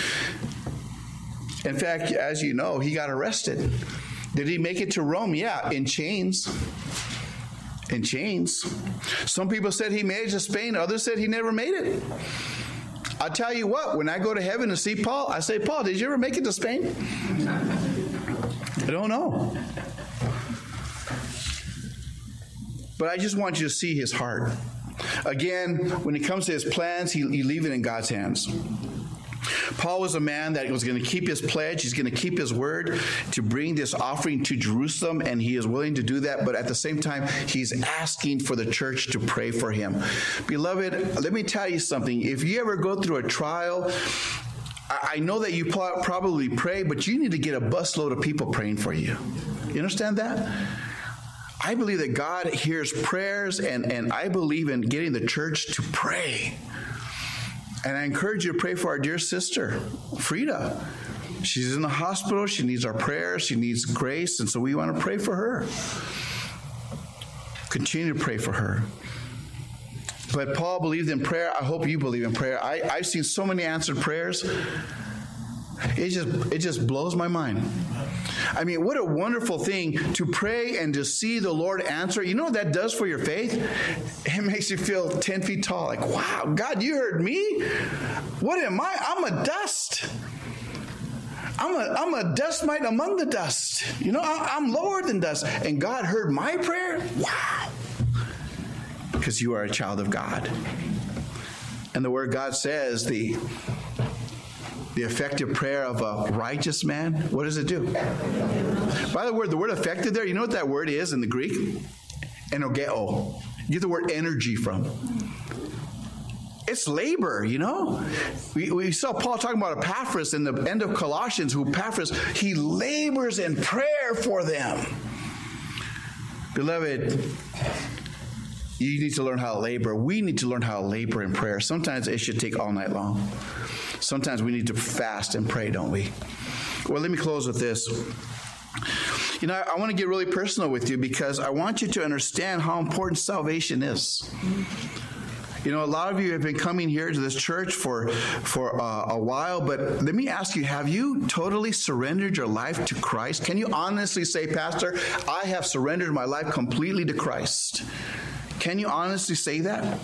In fact, as you know, he got arrested. Did he make it to Rome? Yeah, in chains. In chains. Some people said he made it to Spain. Others said he never made it. I'll tell you what, when I go to heaven to see Paul, I say, Paul, did you ever make it to Spain? I don't know. But I just want you to see his heart. Again, when it comes to his plans, he leave it in God's hands. Paul was a man that was going to keep his pledge. He's going to keep his word to bring this offering to Jerusalem, and he is willing to do that. But at the same time, he's asking for the church to pray for him. Beloved, let me tell you something. If you ever go through a trial, I know that you probably pray, but you need to get a busload of people praying for you. You understand that? I believe that God hears prayers, and I believe in getting the church to pray. And I encourage you to pray for our dear sister, Frida. She's in the hospital. She needs our prayers. She needs grace. And so we want to pray for her. Continue to pray for her. But Paul believed in prayer. I hope you believe in prayer. I've seen so many answered prayers. It just blows my mind. I mean, what a wonderful thing to pray and to see the Lord answer. You know what that does for your faith? It makes you feel 10 feet tall. Like, wow, God, you heard me? What am I? I'm a dust. I'm a dust mite among the dust. You know, I'm lower than dust. And God heard my prayer? Wow. Because you are a child of God. And the word God says, the effective prayer of a righteous man, what does it do? By the word effective there, you know what that word is in the Greek? Energeo. You get the word energy from. It's labor, you know? We saw Paul talking about Epaphras in the end of Colossians, who Epaphras, he labors in prayer for them. Beloved, you need to learn how to labor. We need to learn how to labor in prayer. Sometimes it should take all night long. Sometimes we need to fast and pray, don't we? Well, let me close with this. You know, I want to get really personal with you because I want you to understand how important salvation is. You know, a lot of you have been coming here to this church for a while, but let me ask you, have you totally surrendered your life to Christ? Can you honestly say, Pastor, I have surrendered my life completely to Christ? Can you honestly say that?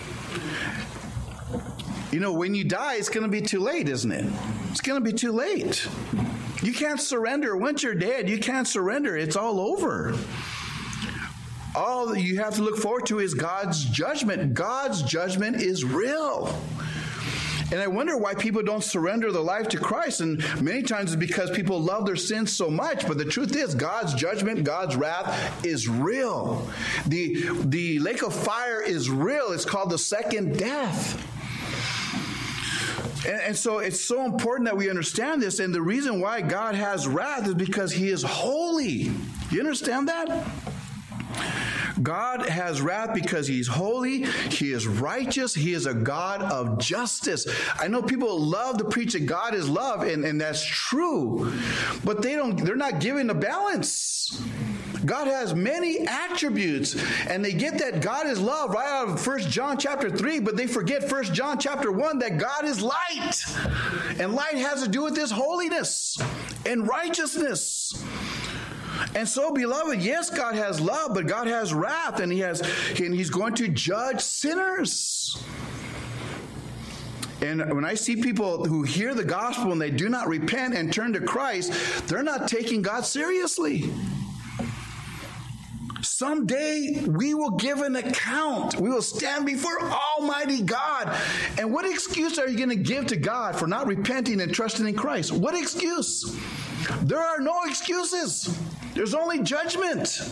You know, when you die, it's going to be too late, isn't it? It's going to be too late. You can't surrender. Once you're dead, you can't surrender. It's all over. All you have to look forward to is God's judgment. God's judgment is real. And I wonder why people don't surrender their life to Christ. And many times it's because people love their sins so much. But the truth is, God's judgment, God's wrath is real. The lake of fire is real. It's called the second death. And so it's so important that we understand this. And the reason why God has wrath is because he is holy. You understand that? God has wrath because he's holy, he is righteous, he is a God of justice. I know people love to preach that God is love, and that's true. But they're not giving the balance. God has many attributes, and they get that God is love right out of 1 John chapter 3, but they forget 1 John chapter 1 that God is light. And light has to do with his holiness and righteousness. And so, beloved, yes, God has love, but God has wrath, and He's going to judge sinners. And when I see people who hear the gospel and they do not repent and turn to Christ, they're not taking God seriously. Someday we will give an account. We will stand before Almighty God. And what excuse are you going to give to God for not repenting and trusting in Christ? What excuse? There are no excuses. There's only judgment.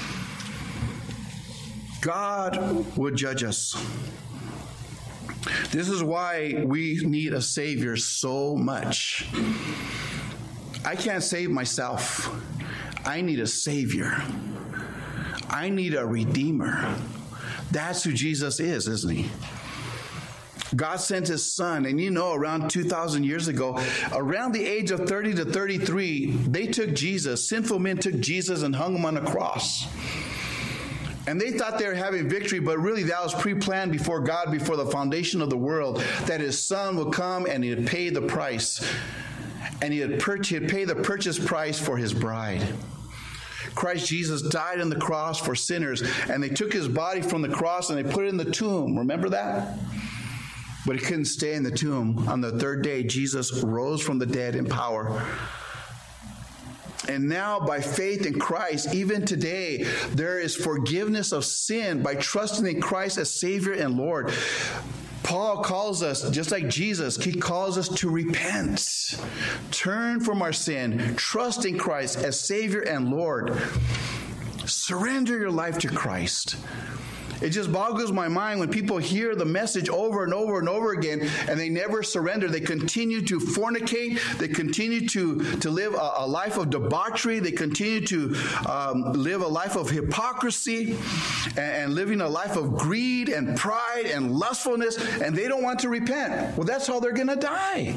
God will judge us. This is why we need a Savior so much. I can't save myself. I need a Savior. I need a Redeemer. That's who Jesus is, isn't He? God sent His Son, and around 2,000 years ago, around the age of 30 to 33, they took Jesus, sinful men took Jesus and hung Him on a cross. And they thought they were having victory, but really that was pre-planned before God, before the foundation of the world, that His Son would come and He'd pay the price. And He'd pay the purchase price for His bride. Christ Jesus died on the cross for sinners, and they took His body from the cross and they put it in the tomb. Remember that? But He couldn't stay in the tomb. On the third day, Jesus rose from the dead in power. And now, by faith in Christ, even today, there is forgiveness of sin by trusting in Christ as Savior and Lord. Paul calls us, just like Jesus, he calls us to repent, turn from our sin, trust in Christ as Savior and Lord. Surrender your life to Christ. It just boggles my mind when people hear the message over and over and over again, and they never surrender. They continue to fornicate. They continue to live a life of debauchery. They continue to live a life of hypocrisy and living a life of greed and pride and lustfulness, and they don't want to repent. Well, that's how they're going to die.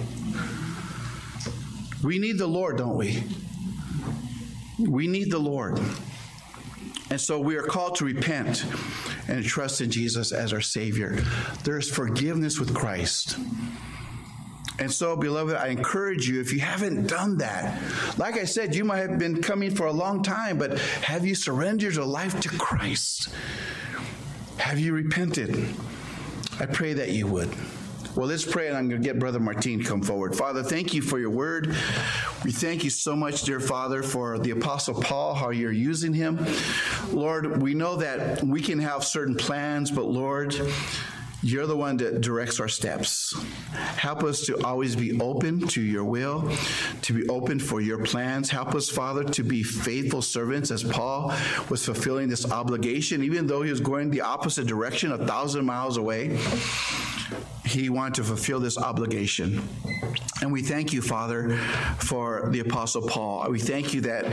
We need the Lord, don't we? We need the Lord. And so we are called to repent and trust in Jesus as our Savior. There's forgiveness with Christ. And so, beloved, I encourage you, if you haven't done that, like I said, you might have been coming for a long time, but have you surrendered your life to Christ? Have you repented? I pray that you would. Well, let's pray, and I'm going to get Brother Martin to come forward. Father, thank you for your word. We thank you so much, dear Father, for the Apostle Paul, how you're using him. Lord, we know that we can have certain plans, but Lord, you're the one that directs our steps. Help us to always be open to your will, to be open for your plans. Help us, Father, to be faithful servants as Paul was fulfilling this obligation, even though he was going the opposite direction, 1,000 miles away. He wanted to fulfill this obligation. And we thank you, Father, for the Apostle Paul. We thank you that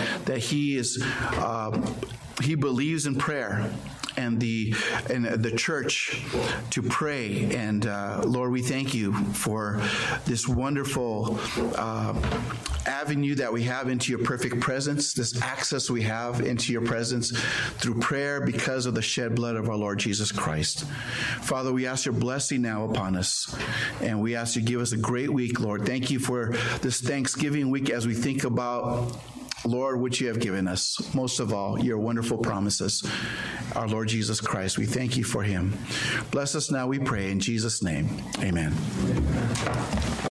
he believes in prayer and the church to pray. And Lord, we thank you for this wonderful avenue that we have into your perfect presence, this access we have into your presence through prayer because of the shed blood of our Lord Jesus Christ. Father, we ask your blessing now upon us, and we ask you to give us a great week, Lord. Thank you for this Thanksgiving week as we think about, Lord, what you have given us. Most of all, your wonderful promises, our Lord Jesus Christ. We thank you for him. Bless us now, we pray, in Jesus' name. Amen.